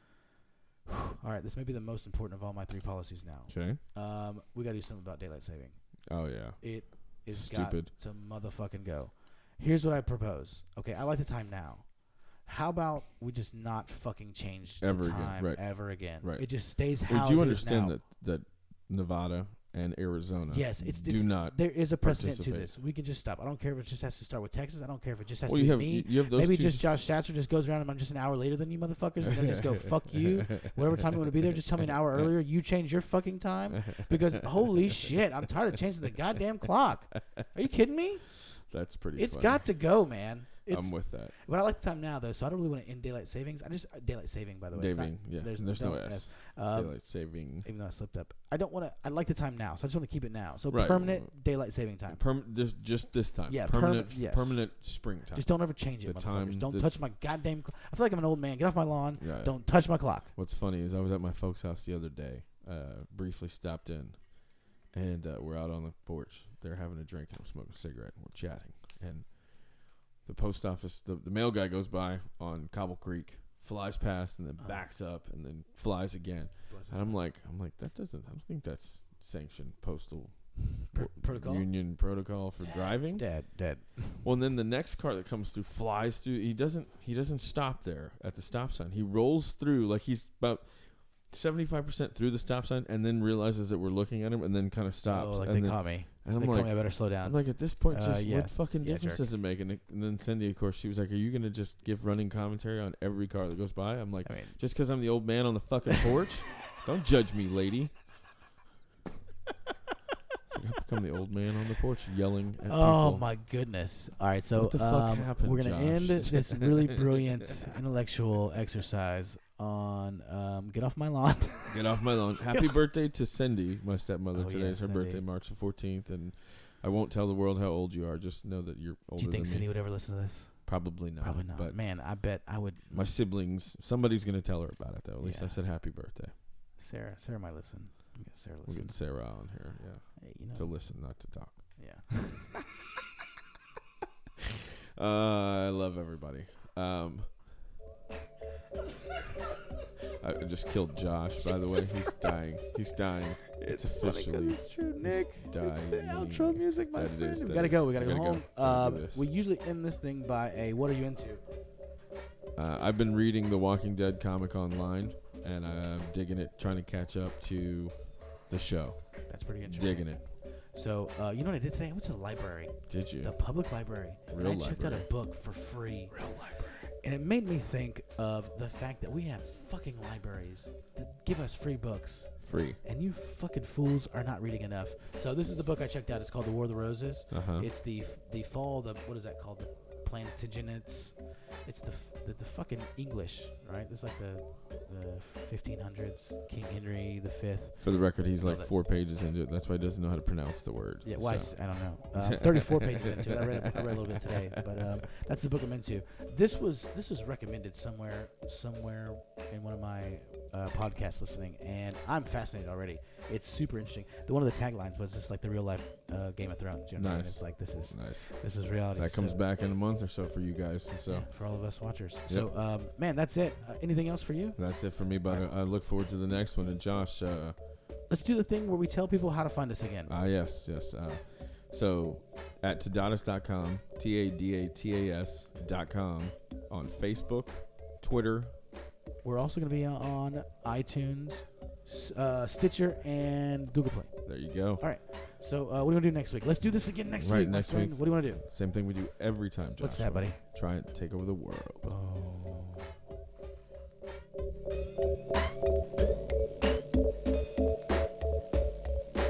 All right, this may be the most important of all my three policies now. Okay. Um, we gotta do something about daylight saving. Oh yeah. It is Stupid. got to motherfucking go. Here's what I propose. Okay, I like the time now. How about we just not fucking change the Ever again, time right. ever again? Right. It just stays how Well, do you it understand is now. that that Nevada and Arizona Yes, it's, do it's not there is a precedent to participate. this. We can just stop. I don't care if it just has to start with Texas. I don't care if it just has Well, to you be have me. you, you have those Maybe two just Josh Schatzer just goes around and I'm just an hour later than you motherfuckers and then just go fuck you. Whatever time you want to be there, just tell me an hour earlier. You change your fucking time because holy shit, I'm tired of changing the goddamn clock. Are you kidding me? That's pretty. It's funny. got to go, man. It's, I'm with that. But I like the time now though, so I don't really want to end daylight savings. I just uh, daylight saving by the way. It's not- Saving, yeah. There's, There's no, no don't- S. Um, Daylight saving. even though I slipped up, I don't want to. I like the time now, so I just want to keep it now. So Right. permanent daylight saving time. Perm- this, just this time. Yeah, Permanent. perma- yes. Permanent springtime. Just don't ever change it, The motherfuckers. time- don't the- touch my goddamn. Cl- I feel like I'm an old man. Get off my lawn. Yeah. Don't touch my clock. What's funny is I was at my folks' house the other day. Uh, briefly stopped in, and uh, we're out on the porch. They're having a drink and we're smoking a cigarette and we're chatting. And the post office, the, the mail guy goes by on Cobble Creek, flies past, and then Oh. backs up and then flies again. And I'm like, I'm like, that doesn't. I don't think that's sanctioned postal Pro- protocol. union protocol for driving. Dead, dead. Well, and then the next car that comes through flies through. He doesn't. He doesn't stop there at the stop sign. He rolls through like he's about seventy-five percent through the stop sign, and then realizes that we're looking at him, and then kind of stops. Oh, like and they then, caught me. and I'm They caught like, me. I better slow down. I'm like, at this point, Uh, just yeah. what fucking Yeah, difference jerk. does it make? And, it, and then Cindy, of course, she was like, "Are you gonna just give running commentary on every car that goes by?" I'm like, I mean, just because I'm the old man on the fucking porch, don't judge me, lady. It's like, I've become the old man on the porch yelling at oh people. my goodness! All right, so What the fuck um, happened, we're gonna Josh? end this really brilliant intellectual exercise on um, get off my lawn. Get off my lawn. Happy birthday to Cindy, my stepmother. Oh, Today yeah, is her Cindy. birthday, March the fourteenth, and I won't tell the world how old you are. Just know that you're older Do you think than Cindy me. would ever listen to this? Probably not. Probably not. But Man, I bet I would. my siblings, somebody's gonna tell her about it though. At least I Yeah. said happy birthday. Sarah, Sarah might listen. We'll get Sarah We'll listen. get Sarah on here, yeah, Hey, you know, to listen, not to talk. yeah. Uh, I love everybody. Um, I just killed Josh. By the way, he's dying. He's dying. It's, officially it's true, he's Nick. dying. It's the outro music, my That it friend. is, we that gotta is. go. We gotta We go gotta home. go. Gotta do Um, this. we usually end this thing by a "What are you into?" Uh, I've been reading the Walking Dead comic online, and I'm digging it, trying to catch up to the show. That's pretty interesting. Digging it. So, uh, you know what I did today? I went to the library, Did you? the public library, Real and I checked out a library. book for free. Real library. And it made me think of the fact that we have fucking libraries that give us free books, Free. and you fucking fools are not reading enough. So this is the book I checked out. It's called The War of the Roses. Uh huh. It's the the fall. The what is that called? The Plantagenets. It's the f- the, the fucking English, right? This is like the the fifteen hundreds. King Henry the Fifth. For the record, he's No, like that- four pages into it. That's why he doesn't know how to pronounce the word. Yeah, why? so. I don't know. Uh, Thirty-four pages into it. I read, I read a little bit today, but um, that's the book I'm into. This was this was recommended somewhere somewhere in one of my uh, podcast listening, and I'm fascinated already. It's super interesting. The one of the taglines was just like the real life uh, Game of Thrones. You know what I mean? Nice. It's like this is Nice. this is reality. That comes so, back in a month or so for you guys. So yeah, for all of us watchers. Yep. So um, man, that's it. Uh, anything else for you? that's it for me. But I, I look forward to the next one. And Josh, uh, Let's do the thing where we tell people how to find us again. ah, yes, yes. Uh, so at tadatas dot com, T A D A T A S dot com on Facebook, Twitter. We're also going to be on iTunes, s- uh, Stitcher, and Google Play. There you go. All right. So uh, what do you want to do next week? Let's do this again next Right, week. my next friend. week. What do you want to do? Same thing we do every time, Josh. What's that, buddy? Try and take over the world. Oh.